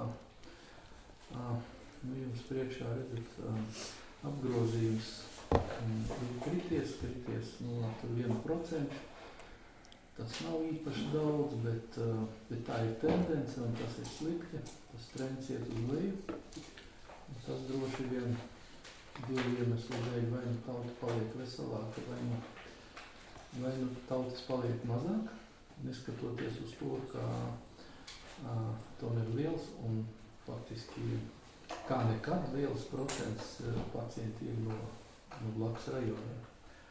ā, nu, jums priekšā redzat ā, apgrozījums ir krities, krities nulle komats viens procents. Tas nav īpaši daudz, bet, ā, bet tā ir tendence un tas ir slikti. Tas trends iet uz leju. Un tas droši vien divu iemeslu dēļ, vai nu tauta paliek veselāka, vai nu, vai nu tautas paliek mazāk, neskatoties uz to, ka uh, tomēr liels un faktiski kā nekad liels procents uh, pacienti ir no, no blakus rajoniem.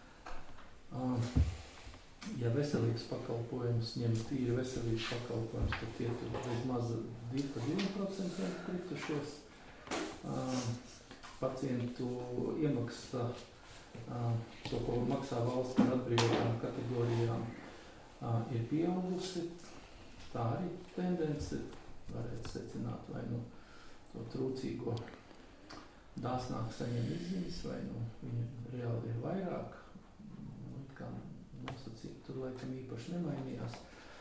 Uh, ja veselības pakalpojums ņem tīri veselības pakalpojums, tad tie tur vismaz divi pa diviem procentiem kritušies. Uh, pacientu iemaksa, uh, to, ko maksā valsts par atbrīvotām kategorijām, uh, ir pieaugusi. Tā arī tendence varētu secināt, vai nu to trūcīgo dāsnāk saņem izziņas, vai nu viņi reāli ir vairāk. Nu, kā nosacīt, tur laikam īpaši nemainījās.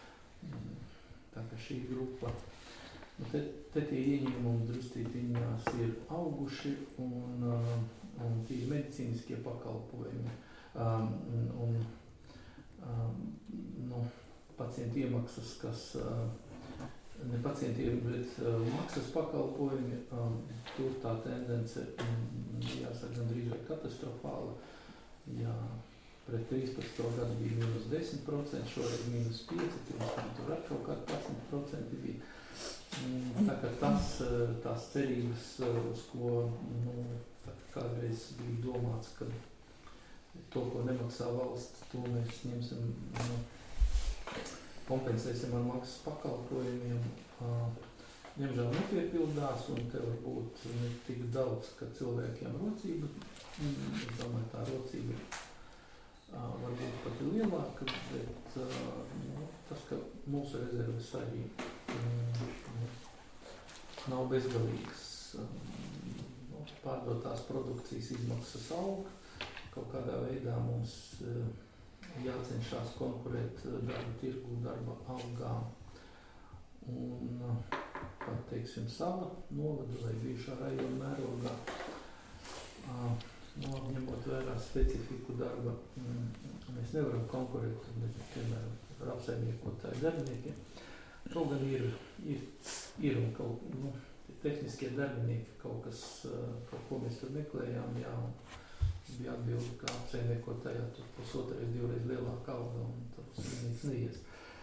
Tā ka šī grupa, nu, te, te tie ieņēmumi drustītiņās ir auguši un, un tie medicīniskie pakalpojumi um, un um, nu, pacientu iemaksas, kas uh, ne pacientiem, bet uh, maksas pakalpojumi, um, tur tā tendence, um, jāsaka, gandrīz vai katastrofāla. Jā, pret trīspadsmito gadu bija mīnus desmit procenti, šoreiz mīnus pieci procenti, tur ar kaut kādi padsmit procenti bija. Tā kā tas, tās cerības, uz ko nu, kādreiz bija domāts, ka to, ko nemaksā valsts, to mēs ņemsim, nu, kompensēsim ar maksas pakalpojumiem, ņemžēl nepiepildās, un te var būt ne tik daudz, ka cilvēkiem rocība, es domāju, tā rocība varbūt pat ir lielāka, bet nu, tas, ka mūsu rezerves arī nu, nav bezgalīgas. Nu, pārdotās produkcijas izmaksas aug, kaut kādā veidā mums jācenšas konkurēt darba tirgu, darba algām. Un pat, teiksim, sava novada vai bijušā rajona mērogā, nu, ņemot vērā specifiku darba, mēs nevaram konkurēt, bet, piemēram, ar apsaimniekotāju darbiniekiem. Kaut gan ir, ir, ir un kaut, nu, tehniskie darbinieki, kaut kas, kaut ko mēs tur meklējām, jā, un bija atbildi, ka apsaimniekotājā tur pusotrais, divreiz lielāka alga, un tas neviens neies.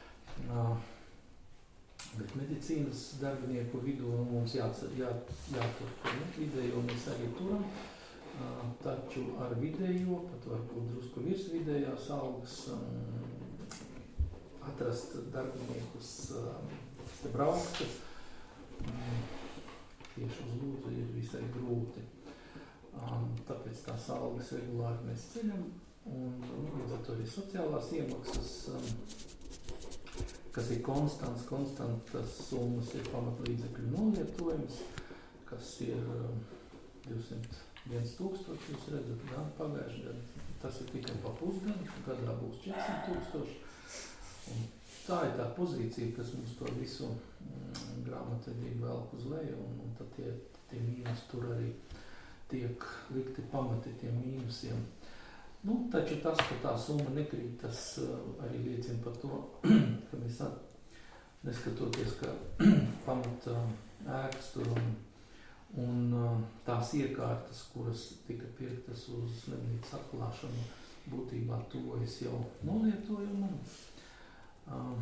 Bet medicīnas darbinieku vidū nu, mums jātur, jā, jātur, nu, vidējo mēs arī turam. Uh, taču ar vidējo, pat varbūt drusku virs vidējās algas, um, atrast darbiniekus, um, kas te brauktu, um, tieši uz Lūdzu ir visai grūti. Um, tāpēc tās algas regulāri mēs ceļam, un līdz ar to arī sociālās iemaksas, um, kas ir konstants, konstantas summas ir pamatlīdzekļu nolietojums, kas ir um, divsimt viens tūkstoši, jūs redzat, gan pagājuši gadu, tas ir tikai pa pusgadu, gadā būs četrsimt tūkstoši. Un tā ir tā pozīcija, kas mums to visu mm, grāmatvedību velk uz leju, un, un tad tie, tie mīnus tur arī tiek likti pamati tiem mīnusiem. Nu, taču tas, ka tā summa nekrīt, tas uh, arī liecina par to, ka mēs at, neskatoties, ka pamata ēkas tur un Un uh, tās iekārtas, kuras tika pirktas uz slimnīcas atklāšanu, būtībā tuvojas jau nolietojumam. Uh,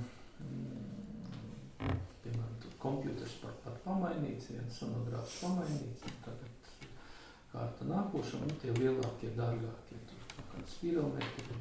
piemēram, tur kompjuters pat, pat pamainīts, viens sonogrāfs pamainīts, un tagad kārta nākošam, un tie lielākie, dārgākie, tur kāds spirometri,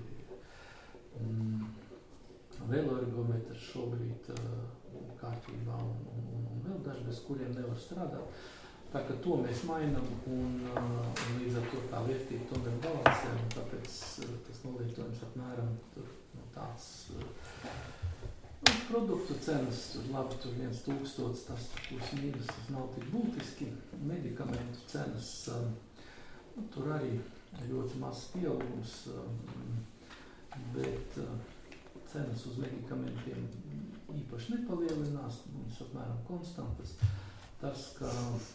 um, veloergometrs šobrīd uh, kārtībā, un, un, un, un vēl daži, bez kuriem nevar strādāt. Tā ka to mēs mainam, un, uh, un līdz ar to tā vērtība tomēr balansē, un tāpēc uh, tas nolietojums apmēram tur, nu, tāds uh, nu, produktu cenas, tur labi, tur viens tūkstots, tas plus mīnus, tas nav tik būtiski. Medikamentu cenas, uh, nu, tur arī ļoti mazs pieaugums, uh, bet uh, cenas uz medikamentiem īpaši nepalielinās, mums apmēram konstantas. Tas, ka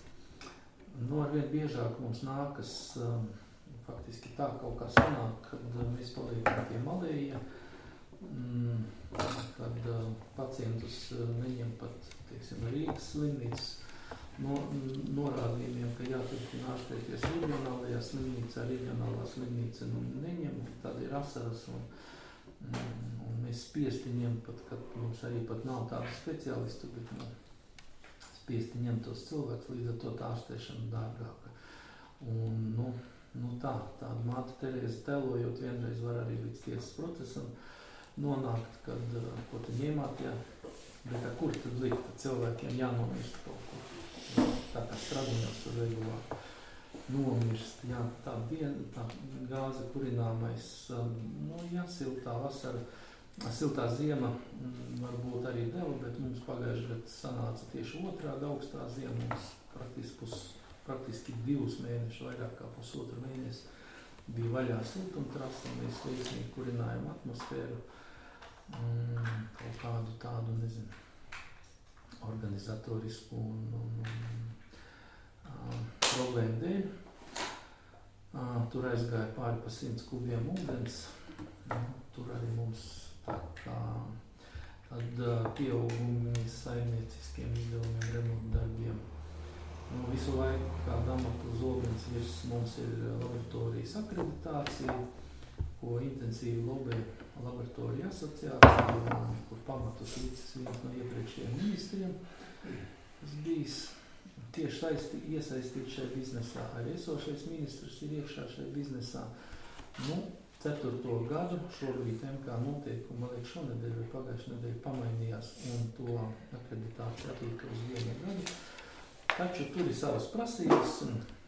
nu, arvien biežāk mums nākas um, faktiski tā kaut kā sanāk, kad uh, mēs paliekam pie malējiem, mm, kad uh, pacientus uh, neņem pat, teiksim, Rīgas slimnīcas no, norādījumiem, ka jāturpina ārstēties reģionālajā slimnīcā, reģionālā slimnīca nu, neņem, tad ir asaras un, mm, un mēs spiesti ņem pat, kad mums arī pat nav tādu speciālistu, bet nu, spiesti ņemt tos cilvēkus, līdz ar to tā ārstēšana dārgāka. Un, nu, nu tā, tāda māte Terēze tēlojot vienreiz var arī līdz tiesas procesam nonākt, kad, ko tu ņēmāt, jā, bet kur tad likt, cilvēkiem jānomirst kaut kur. Tā kā stradiņos tur regulāri nomirst, jā, tā diena, tā gāze kurināmais, nu, jā, siltā vasara, siltā ziema varbūt arī deva, bet mums pagājuši gadu sanāca tieši otrādi augstā ziema. Mums praktiski, pus, praktiski divus mēnešus, vairāk kā pusotru mēnesi bija vaļā siltumtrasa, un mēs līdzīgi kurinājām atmosfēru mm, kaut kādu tādu, nezinu, organizatorisku un, un, un uh, problēmu dēļ. Uh, tur aizgāja pāri pa simts kubiem ūdens, uh, tur arī mums tā kā tad uh, pieaugumi saimnieciskiem izdevumiem, remontu darbiem. Nu, visu laiku, kā Damokla zobens virs mums ir laboratorijas akreditācija, ko intensīvi lobē laboratorija asociācija, kur pamatus līdzis viens no iepriekšējiem ministriem. Tas bijis tieši saisti, iesaistīts šajā biznesā. Arī esošais ministrs ir iekšā šajā biznesā. Nu, ceturto gadu šobrīd M K noteikumi, man liekas, šonedēļ vai pagājušajā nedēļā pamainījās un to akreditāciju atlika uz vienu gadu. Taču tur ir savas prasības,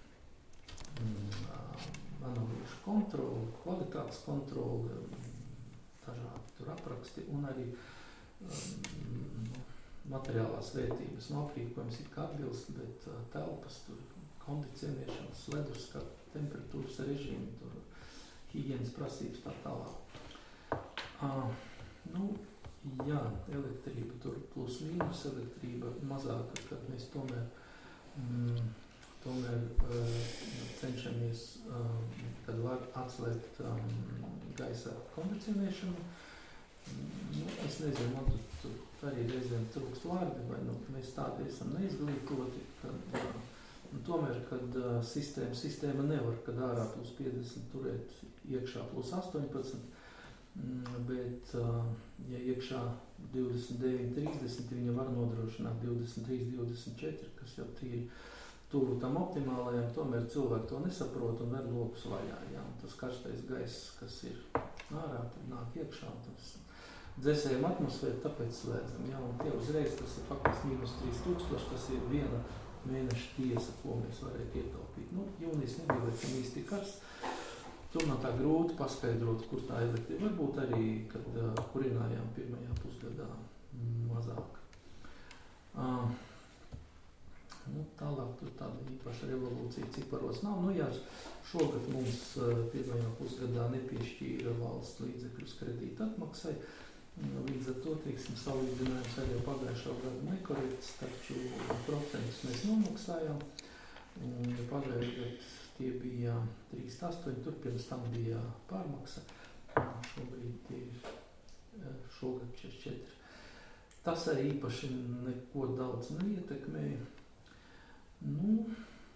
analīžu kontroli, kvalitātes kontroli, dažādi tur apraksti un arī um, materiālās vērtības. No aprīkojums ir kā atbilst, bet uh, telpas, tur kondicionēšanas, leduskapa, temperatūras režīmi, tur higienas prasības tā tālāk. Uh, nu, jā, elektrība tur plus mīnus, elektrība mazāka, kad mēs tomēr, mm, tomēr uh, cenšamies, uh, kad var atslēgt um, gaisa kondicionēšanu. Mm, nu, es nezinu, man tur, tur arī reizēm trūkst vārdi, vai nu, mēs tādi esam neizglītoti, kad uh, un tomēr, kad uh, sistēma, sistēma nevar, kad ārā plus piecdesmit turēt iekšā plus astoņpadsmit, mm, bet, uh, ja iekšā divdesmit deviņi trīsdesmit, viņa var nodrošināt divdesmit trīs divdesmit četri, kas jau tīri tuvu tam optimālajam, tomēr cilvēki to nesaprot un ver lokus vaļā. Jā, un tas karstais gaiss, kas ir ārā, tad nāk iekšā, tas dzēsējam atmosfēru, tāpēc slēdzam. Jā, un tie uzreiz, tas ir faktiski mīnus trīs tūkstoši, tas ir viena mēneša tiesa, ko mēs varētu ietaupīt. Nu, jūnijas nebija tam īsti karsts. Tur nav tā grūti paskaidrot, kur tā elektrība. Varbūt arī, kad uh, kurinājām pirmajā pusgadā mazāk. Uh, nu, tālāk tur tāda īpaša revolūcija ciparos nav. Nu, jā, šogad mums uh, pirmajā pusgadā nepiešķīra valsts līdzekļus kredīta atmaksai. Līdz ar to, teiksim, salīdzinājums arī pagājušā gada nekorekts, taču procentus mēs nomaksājām. Un pagājušā gada tie bija trīs astoņi, tur pirms tam bija pārmaksa. Šobrīd tie ir šogad četrdesmit četri. Tas arī īpaši neko daudz neietekmēja. Nu,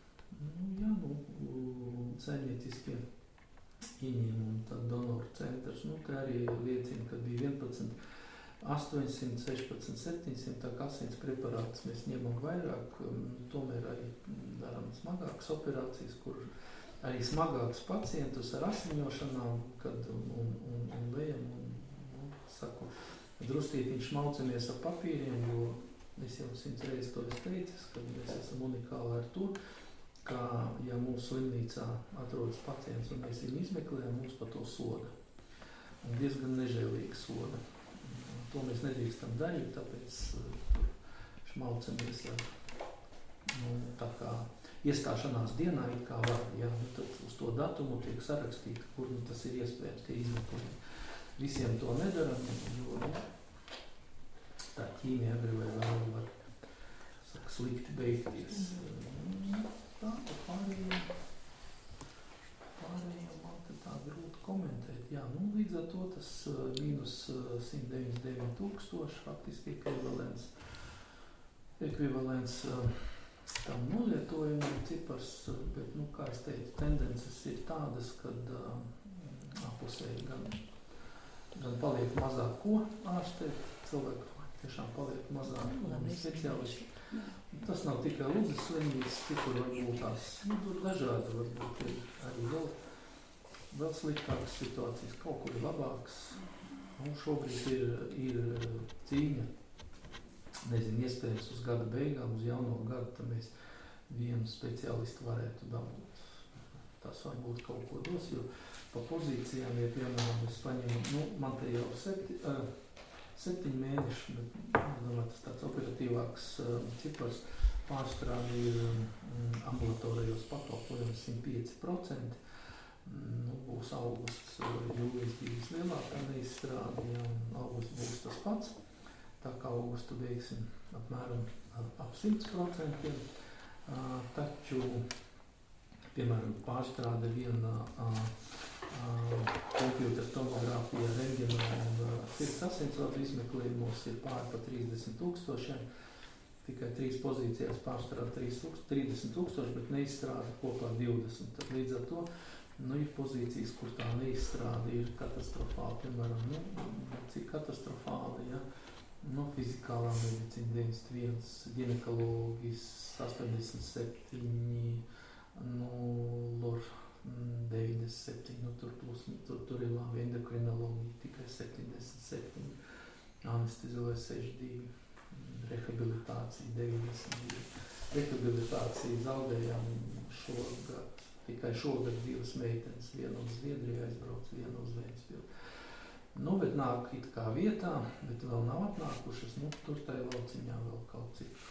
Nu, jā, nu, saimnieciskie ieņēmumi, tad donoru centrs, nu, te arī liecina, ka bija vienpadsmit, astoņsimt, sešpadsmit, septiņsimt, tā kā asins preparātus mēs ņemam vairāk, tomēr arī darām smagākas operācijas, kur arī smagākus pacientus ar asiņošanām, kad un, un, un, un lejam, un, nu, saku, drustītiņš maucamies ar papīriem, jo es jau simts reizes to es teicis, kad mēs esam unikāli ar to, ka, ja mūsu slimnīcā atrodas pacients un mēs viņu izmeklējam, mums par to soda. Un diezgan nežēlīgi soda. To mēs nedrīkstam darīt, tāpēc uh, šmaucamies ar, nu, tā kā iestāšanās dienā it kā var, ja, nu, tad uz to datumu tiek sarakstīta, kur nu, tas ir iespējams, tie izmeklējumi. Visiem to nedaram, jo, nu, tā ķīmija agri vai vēl var, saka, slikti beigties. Mm. Tā, tā pārējiem, pārējiem man te tā grūti komentēt. Jā, nu, līdz ar to tas uh, mīnus uh, simt deviņdesmit deviņi tūkstoši faktiski ekvivalents, ekvivalents uh, tam nolietojumam cipars, uh, bet, nu, kā es teicu, tendences ir tādas, kad uh, apusēji gan, gan paliek mazāk ko ārstēt, cilvēku tiešām paliek mazāk speciālisti. Tas nav tikai Ludzas slimnīcas, citur varbūt tās, nu, tur dažādi varbūt ir arī vēl, vēl sliktākas situācijas, kaut kur ir labāks. Un šobrīd ir, ir cīņa, nezinu, iespējams uz gada beigām, uz jauno gadu, tad mēs vienu speciālistu varētu dabūt. Tas varbūt kaut ko dos, jo pa pozīcijām, ja piemēram es paņemu, nu, man te jau septi, uh, septiņi mēneši, bet, domāju, tas tāds operatīvāks uh, cipars pārstrādi ir um, ambulatorijos pakalpojums simt pieci procenti. Nu, būs augusts, jūlijas bijis lielākā neizstrāde, ja, un augusts būs tas pats. Tā kā augustu veiksim apmēram ap simt procenti. Uh, taču, piemēram, pārstrāde viena uh, uh, kompjūtera tomogrāfija, rentgenā un uh, sirds asinsvadu izmeklējumos ir pār pa trīsdesmit tūkstošiem. Tikai trīs pozīcijās pārstrāda trīsdesmit tūkstoši, bet neizstrāda kopā divdesmit. Tad līdz ar to nu, ir pozīcijas, kur tā neizstrāda ir katastrofāli, piemēram, nu, cik katastrofāli, ja, nu, fizikālā medicīna deviņdesmit viens, ginekoloģis astoņdesmit septiņi, nu, lor deviņdesmit septiņi, nu, tur plus, tur, tur ir labi endokrinoloģija, tikai septiņdesmit septiņi, anestezioloģija sešdesmit divi, rehabilitācija deviņdesmit divi. Rehabilitācija zaudējām šogad. Tikai šogad divas meitenes, viena uz Zviedriju aizbrauc, viena uz Ventspili. Nu, bet nāk it kā vietā, bet vēl nav atnākušas, nu, tur tai lauciņā vēl kaut cik.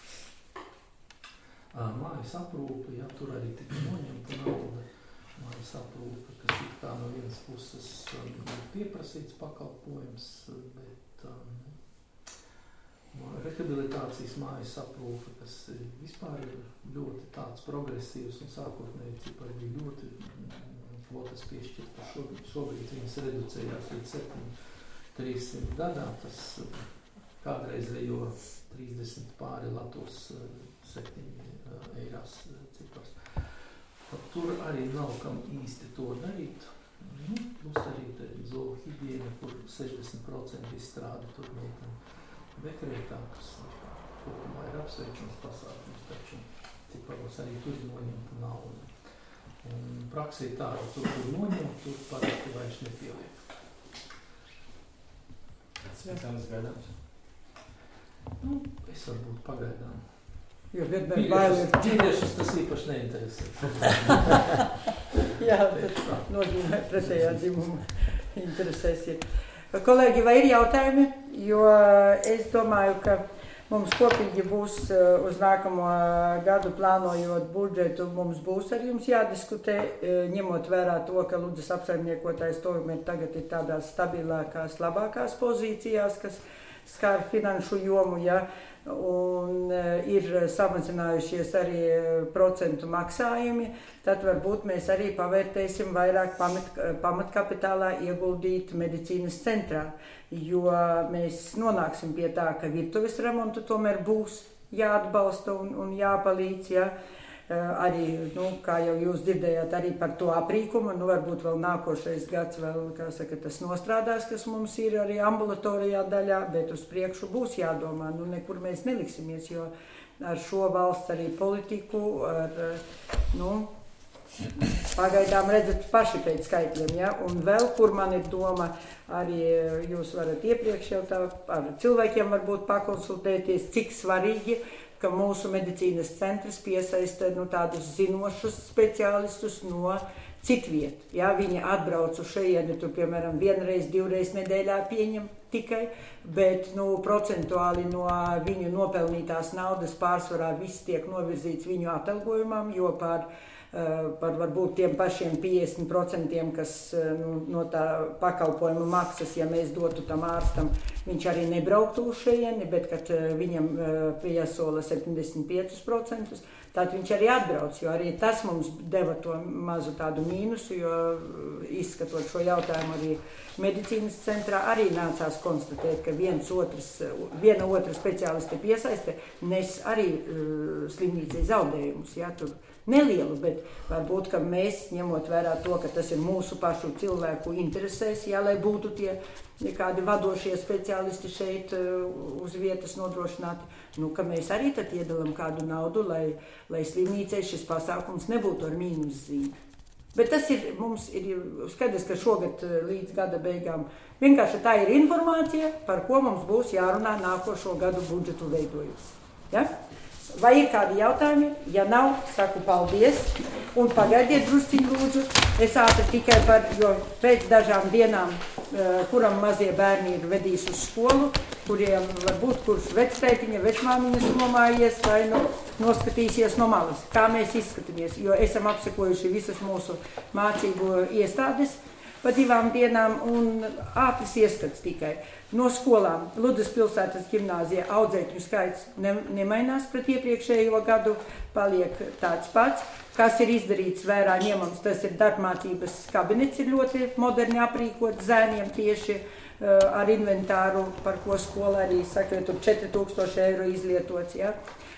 Mājas aprūpe, jā, tur arī tika noņemta nauda. Mājas aprūpe, kas it kā no vienas puses ir pieprasīts pakalpojums, bet um, rehabilitācijas mājas aprūpe, kas vispār ir ļoti tāds progresīvs un sākotnēji cipari bija ļoti kvotas piešķirta. Šobrīd, šobrīd viņas reducējās līdz septiņi trīssimt gadā. Tas kādreizējo trīsdesmit pāri latos septiņi eirās cipars. Tur arī nav kam īsti to darīt. Nu, plus arī zoohigiēna, kur sešdesmit procenti izstrāda tur meitām. Dekrētā, kas kopumā ir apsveicams pasākums, taču ciparos arī tur ir noņemta nauda. Un praksē tā, tur, kur noņem, tur parasti vairs nepieliek. Speciālis gaidāms? Nu, es varbūt pagaidām. Jo vienmēr baili ir. Ķīniešus tas īpaši neinteresē. Jā, tas nozīmē pretējā dzimuma interesēs ir. Kolēģi, vai ir jautājumi? Jo es domāju, ka mums kopīgi būs uz nākamo gadu plānojot budžetu, mums būs ar jums jādiskutē, ņemot vērā to, ka Ludzas apsaimniekotājs tomēr tagad ir tādās stabilākās, labākās pozīcijās, kas skar finanšu jomu, ja, un ir samazinājušies arī procentu maksājumi, tad varbūt mēs arī pavērtēsim vairāk pamat, pamatkapitālā ieguldīt medicīnas centrā, jo mēs nonāksim pie tā, ka virtuves remontu tomēr būs jāatbalsta un, un jāpalīdz, ja. Arī, nu, kā jau jūs dzirdējāt, arī par to aprīkumu, nu, varbūt vēl nākošais gads vēl, kā saka, tas nostrādās, kas mums ir arī ambulatorijā daļā, bet uz priekšu būs jādomā, nu, nekur mēs neliksimies, jo ar šo valsts arī politiku, ar, nu, pagaidām redzat paši pēc skaitļiem, ja, un vēl, kur man ir doma, arī jūs varat iepriekš jau tā ar cilvēkiem varbūt pakonsultēties, cik svarīgi, ka mūsu medicīnas centrs piesaista nu, tādus zinošus speciālistus no citviet. Ja, viņi atbrauc uz šeieni, tur, piemēram, vienreiz, divreiz nedēļā pieņem tikai, bet nu, procentuāli no viņu nopelnītās naudas pārsvarā viss tiek novirzīts viņu atalgojumam, jo par, par varbūt tiem pašiem piecdesmit procentiem, kas nu, no tā pakalpojuma maksas, ja mēs dotu tam ārstam, viņš arī nebrauktu uz šeieni, bet kad viņam piesola septiņdesmit piecus procentus, tad viņš arī atbrauc, jo arī tas mums deva to mazu tādu mīnusu, jo izskatot šo jautājumu arī medicīnas centrā, arī nācās konstatēt, ka viens otrs, viena otra speciāliste piesaiste nes arī uh, slimnīcai zaudējumus, ja, tur nelielu, bet varbūt, ka mēs, ņemot vērā to, ka tas ir mūsu pašu cilvēku interesēs, jā, lai būtu tie kādi vadošie speciālisti šeit uz vietas nodrošināti, nu, ka mēs arī tad iedalam kādu naudu, lai, lai slimnīcei šis pasākums nebūtu ar mīnus zīmi. Bet tas ir, mums ir skaidrs, ka šogad līdz gada beigām vienkārši tā ir informācija, par ko mums būs jārunā nākošo gadu budžetu veidojot. Ja? Vai ir kādi jautājumi? Ja nav, saku paldies un pagaidiet drusciņu lūdzu. Es ātri tikai par, jo pēc dažām dienām, kuram mazie bērni ir vedīs uz skolu, kuriem varbūt kurš vectētiņa, vecmāmiņas nomājies vai nu, noskatīsies no malas, kā mēs izskatāmies, jo esam apsekojuši visas mūsu mācību iestādes pa divām dienām un ātris ieskats tikai. No skolām Ludzas pilsētas ģimnāzija audzēkņu skaits ne, nemainās pret iepriekšējo gadu, paliek tāds pats. Kas ir izdarīts vērā ņemams, tas ir darbmācības kabinets, ir ļoti moderni aprīkot zēniem tieši uh, ar inventāru, par ko skola arī saka, jo tur četri tūkstoši eiro izlietots. Ja?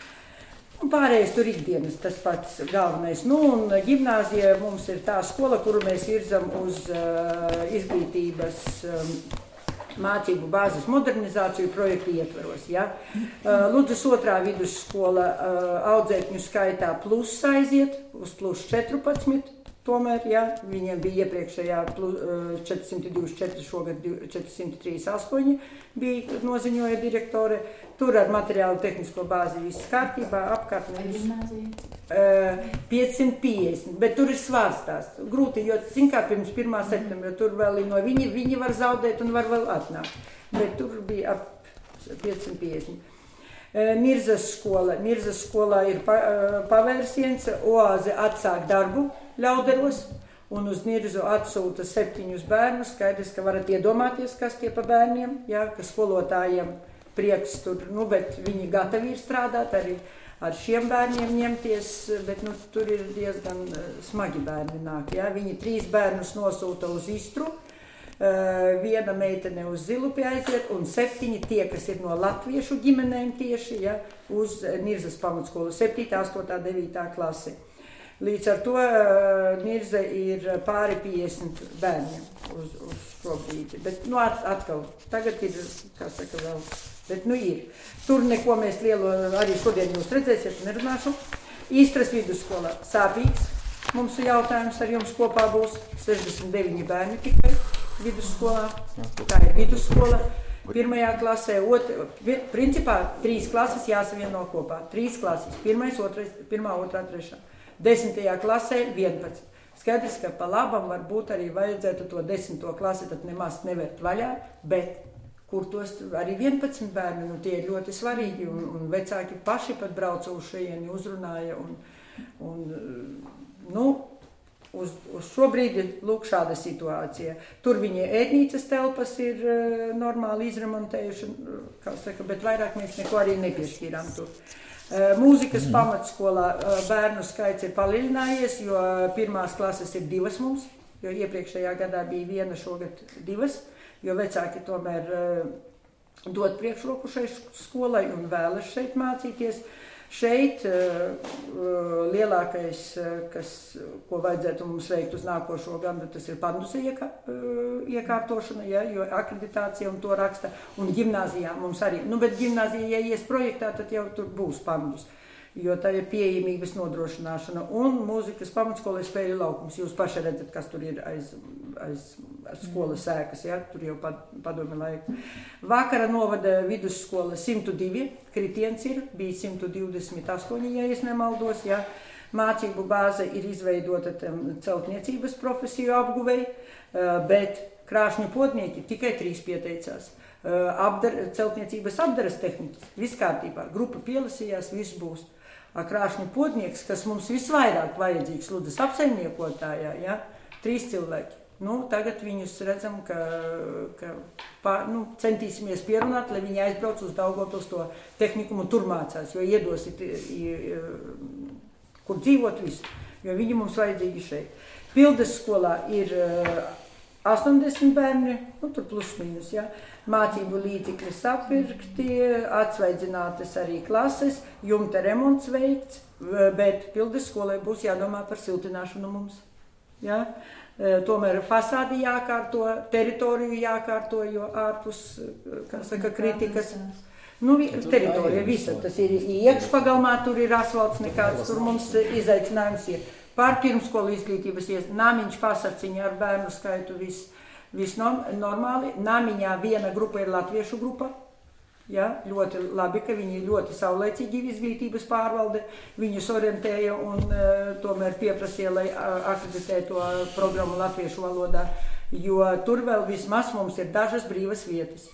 Un pārējais tur ikdienas tas pats galvenais. Nu, un ģimnāzija mums ir tā skola, kuru mēs virzam uz uh, izglītības um, mācību bāzes modernizāciju projektu ietvaros. Ja? Ludzas otrā vidusskola audzēkņu skaitā plus aiziet uz plus četrpadsmit. Tomēr, ja, viņiem bija iepriekšējā četri simti divdesmit četri, šogad četri simti trīsdesmit astoņi bija noziņoja direktore. Tur ar materiālu tehnisko bāzi viss kārtībā, apkārtnē. pieci simti piecdesmit, bet tur ir svārstās. Grūti, jo, zin kā, pirms pirmā septembra, tur vēl no viņi, viņi var zaudēt un var vēl atnākt. Bet tur bija ap pieci simti piecdesmit. Nirzas skola. Nirzas skolā ir pavērsiens, oāze atsāk darbu Ļauderos, un uz Nirzu atsūta septiņus bērnus. Skaidrs, ka varat iedomāties, kas tie pa bērniem, jā, ka skolotājiem prieks tur, nu, bet viņi gatavi ir strādāt arī ar šiem bērniem ņemties, bet nu, tur ir diezgan smagi bērni nāk. Jā. Viņi trīs bērnus nosūta uz Istru, viena meitene uz Zilupi aiziet, un septiņi tie, kas ir no latviešu ģimenēm tieši, ja, uz Nirzas pamatskolu, septītā, astotā, devītā klase. Līdz ar to Nirze ir pāri piecdesmit bērniem uz, uz šo brīdi. Bet, nu, atkal, tagad ir, kā saka, vēl, bet, nu, ir. Tur neko mēs lielu, arī šodien jūs redzēsiet, nerunāšu. Īstras vidusskolā sāpīgs. Mums jautājums ar jums kopā būs sešdesmit deviņi bērni tikai vidusskolā. Tā ir vidusskola. Pirmajā klasē, otra, principā, trīs klases jāsavieno kopā. Trīs klases. Pirmais, otrais, pirmā, otrā, trešā. Desmitajā klasē vienpadsmit. Skaidrs, ka pa labam varbūt arī vajadzētu to desmito klasi tad nemaz nevērt vaļā, bet kur tos arī vienpadsmit bērni, nu tie ir ļoti svarīgi, un, un vecāki paši pat brauca uz šejieni, uzrunāja, un, un nu, uz, uz šo brīdi lūk šāda situācija. Tur viņi ēdnīcas telpas ir uh, normāli izremontējuši, kā saka, bet vairāk mēs neko arī nepiešķīrām tur. Mūzikas pamatskolā bērnu skaits ir palielinājies, jo pirmās klases ir divas mums, jo iepriekšējā gadā bija viena, šogad divas, jo vecāki tomēr dod priekšroku šai skolai un vēlas šeit mācīties. Šeit lielākais, kas, ko vajadzētu mums veikt uz nākošo gadu, tas ir pandusa iekā, iekārtošana, ja, jo akreditācija un to raksta, un ģimnāzijā mums arī, nu, bet ģimnāzija, ja ies projektā, tad jau tur būs pandus. Jo tā ir pieejamības nodrošināšana un mūzikas pamatskolas spēļu laukums. Jūs paši redzat, kas tur ir aiz, aiz skolas ēkas, ja? Tur jau padomi laika. Vakara novada vidusskola simt divi, kritiens ir, bija simt divdesmit astoņi, ja es nemaldos, ja? Mācību bāze ir izveidota celtniecības profesiju apguvei, bet krāšņu podnieki tikai trīs pieteicās. Apdar, celtniecības apdaras tehnikas, viss kārtībā, grupa pielasījās, viss būs. Krāšņu podnieks, kas mums visvairāk vajadzīgs Ludas apsaimniekotājā, ja, trīs cilvēki. Nu, tagad viņus redzam, ka, ka pār, nu, centīsimies pierunāt, lai viņi aizbrauc uz Daugavpils to tehnikumu tur mācās, jo iedosit, kur dzīvot visu, jo viņi mums vajadzīgi šeit. Pildes skolā ir astoņdesmit bērni, nu, tur plus mīnus, ja. Mācību līdzekļi sapirkti, atsvaidzinātas arī klases, jumta remonts veikts, bet pildes skolai būs jādomā par siltināšanu mums. Ja? Tomēr fasādi jākārto, teritoriju jākārto, jo ārpus, kā saka, kritikas. Nu, teritorija visa, tas ir iekšpagalmā, tur ir asfalts nekāds, tur mums izaicinājums ir. Pār pirmskolu izglītības ies, nāmiņš pasaciņa ar bērnu skaitu viss. Viss normāli. Nāmiņā viena grupa ir latviešu grupa. Ja, ļoti labi, ka viņi ļoti saulēcīgi izglītības pārvalde. Viņus orientēja un uh, tomēr pieprasīja, lai uh, akreditē to programmu latviešu valodā. Jo tur vēl vismaz mums ir dažas brīvas vietas.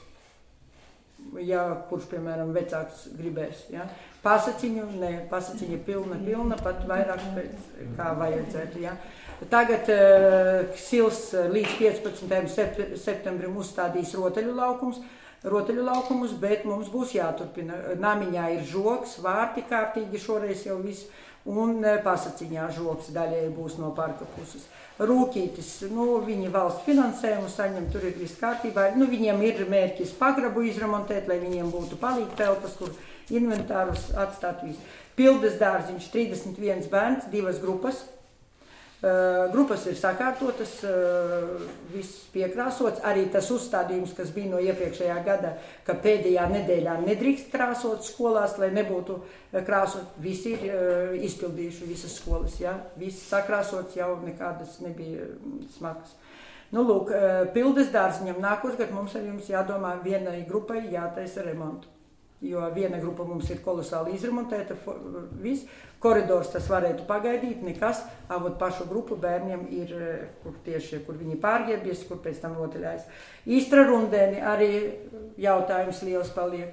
Ja kurš, piemēram, vecāks gribēs. Ja. Pasaciņu, ne, pasaciņa pilna, pilna, pat vairāk pēc, kā vajadzētu. Ja. Tagad uh, Sils līdz piecpadsmitajam septembrim uzstādīs rotaļu laukums, rotaļu laukumus, bet mums būs jāturpina. Namiņā ir žoks, vārti kārtīgi šoreiz jau viss, un pasaciņā žoks daļēji būs no parka puses. Rūkītis, nu, viņi valsts finansējumu saņem, tur ir viss kārtībā. Nu, viņiem ir mērķis pagrabu izremontēt, lai viņiem būtu palīgi telpas, kur inventārus atstāt visu. Pildes dārziņš, trīsdesmit viens bērns, divas grupas. Uh, grupas ir sakārtotas, uh, viss piekrāsots, arī tas uzstādījums, kas bija no iepriekšējā gada, ka pēdējā nedēļā nedrīkst krāsot skolās, lai nebūtu krāsot, visi ir uh, izpildījuši visas skolas, ja? Viss sakrāsots, jau nekādas nebija smagas. Nu, lūk, uh, pildes dārziņam nākošgad mums ar jums jādomā vienai grupai jātaisa remontu, jo viena grupa mums ir kolosāli izremontēta, viss. Koridors tas varētu pagaidīt, nekas, avot pašu grupu bērniem ir, kur tieši, kur viņi pārģērbies, kur pēc tam rotaļājas. Īstra Rundēni arī jautājums liels paliek.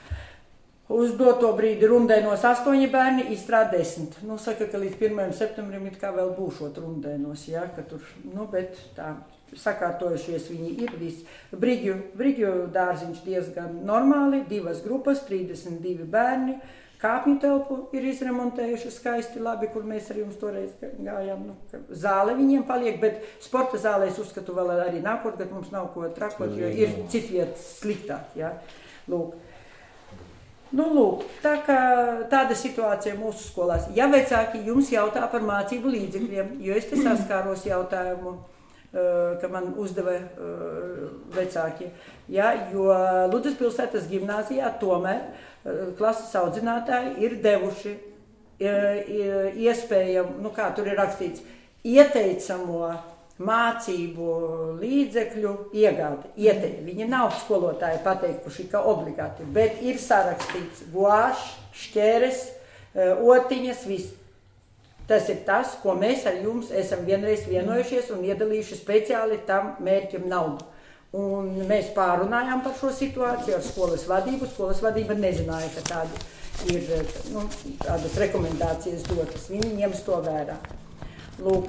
Uz doto brīdi Rundēnos astoņi bērni, Īstrā desmit. Nu, saka, ka līdz pirmajam septembrim it kā vēl būšot Rundēnos, ja, ka tur, nu, bet tā, sakārtojušies viņi ir viss. Brigju, Brigju dārziņš diezgan normāli, divas grupas, trīsdesmit divi bērni. Kāpņu telpu ir izremontējuši skaisti labi, kur mēs ar jums toreiz gājām. Nu, zāle viņiem paliek, bet sporta zālē es uzskatu vēl arī nākotgad mums nav ko trakot, jo ir citvietas sliktāk. Ja? Lūk. Nu, lūk, tā kā tāda situācija mūsu skolās. Ja vecāki jums jautā par mācību līdzekļiem, jo es te saskāros jautājumu, ka man uzdeva vecāki, ja? Jo Ludas pilsētas gimnāzijā tomēr klases audzinātāji ir devuši iespējamu, nu kā tur ir rakstīts, ieteicamo mācību līdzekļu iegādi. Ieteic. Viņi nav skolotāji pateikuši, ka obligāti, bet ir sarakstīts guāšs, šķēres, otiņas, viss. Tas ir tas, ko mēs ar jums esam vienreiz vienojušies un iedalījuši speciāli tam mērķim naudu. Un mēs pārunājām par šo situāciju ar skolas vadību. Skolas vadība nezināja, ka tādi ir, nu, tādas rekomendācijas dotas. Viņi ņems to vērā. Lūk,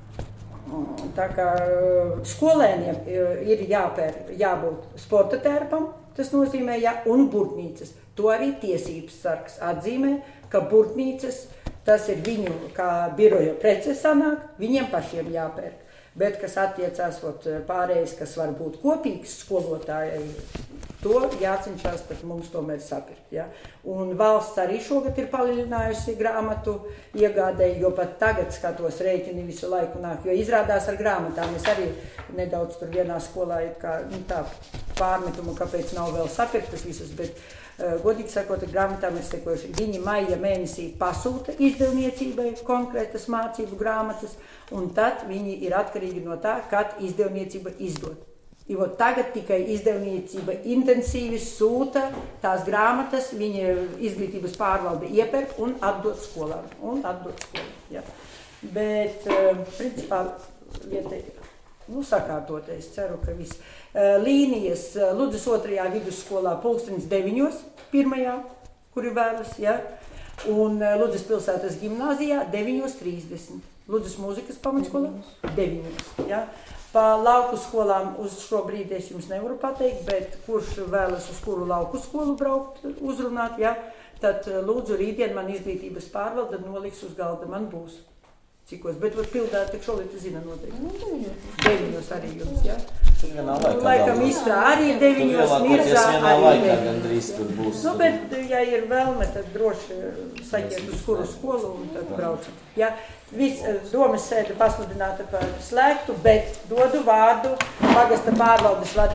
tā kā skolēniem ir jāpēr, jābūt sporta tērpam, tas nozīmē, ja, un burtnīcas. To arī tiesības sargs atzīmē, ka burtnīcas, tas ir viņu kā biroja prece sanāk, viņiem pašiem jāpērk. Bet, kas attiecās ot, pārējais, kas var būt kopīgs skolotājai, to jācenšas pat mums tomēr sapirkt. Ja? Un valsts arī šogad ir palielinājusi grāmatu iegādēji, jo pat tagad skatos rēķini visu laiku nāk, jo izrādās ar grāmatām. Es arī nedaudz tur vienā skolā ir kā, nu, tā pārmetumu, kāpēc nav vēl sapirktas visas, bet uh, godīgi sakot, ar grāmatām ir sekojuši. Viņi maija mēnesī pasūta izdevniecībai konkrētas mācību grāmatas, un tad viņi ir atkarīgi no tā, kad izdevniecība izdod. Jo tagad tikai izdevniecība intensīvi sūta tās grāmatas, viņa izglītības pārvalde iepērk un atdod skolām. Un atdod skolām, ja. Bet, principā, vietē, nu, sakārtoties, ceru, ka viss. Līnijas Ludzas otrajā vidusskolā pulkstenis deviņos, pirmajā, kuri vēlas, ja. Un Ludzas pilsētas gimnāzijā deviņos trīsdesmit. Ludzas mūzikas pamatskolā deviņos, ja. Pa lauku skolām uz šo brīdi es jums nevaru pateikt, bet kurš vēlas uz kuru lauku skolu braukt, uzrunāt, ja, tad lūdzu rītdien man izglītības pārvalde noliks uz galda, man būs cikos. Bet var pildēt, tik šolīt zina noteikti. Deviņos arī jums, ja. Laikam izstrā arī deviņos, Mirzā arī deviņos. Nu, bet, ja ir vēlme, tad droši saķiet uz kuru skolu un tad braucam. Ja, viss domas sēde pasludināta par slēgtu, bet dodu vārdu pagasta pārvaldes vadītājai.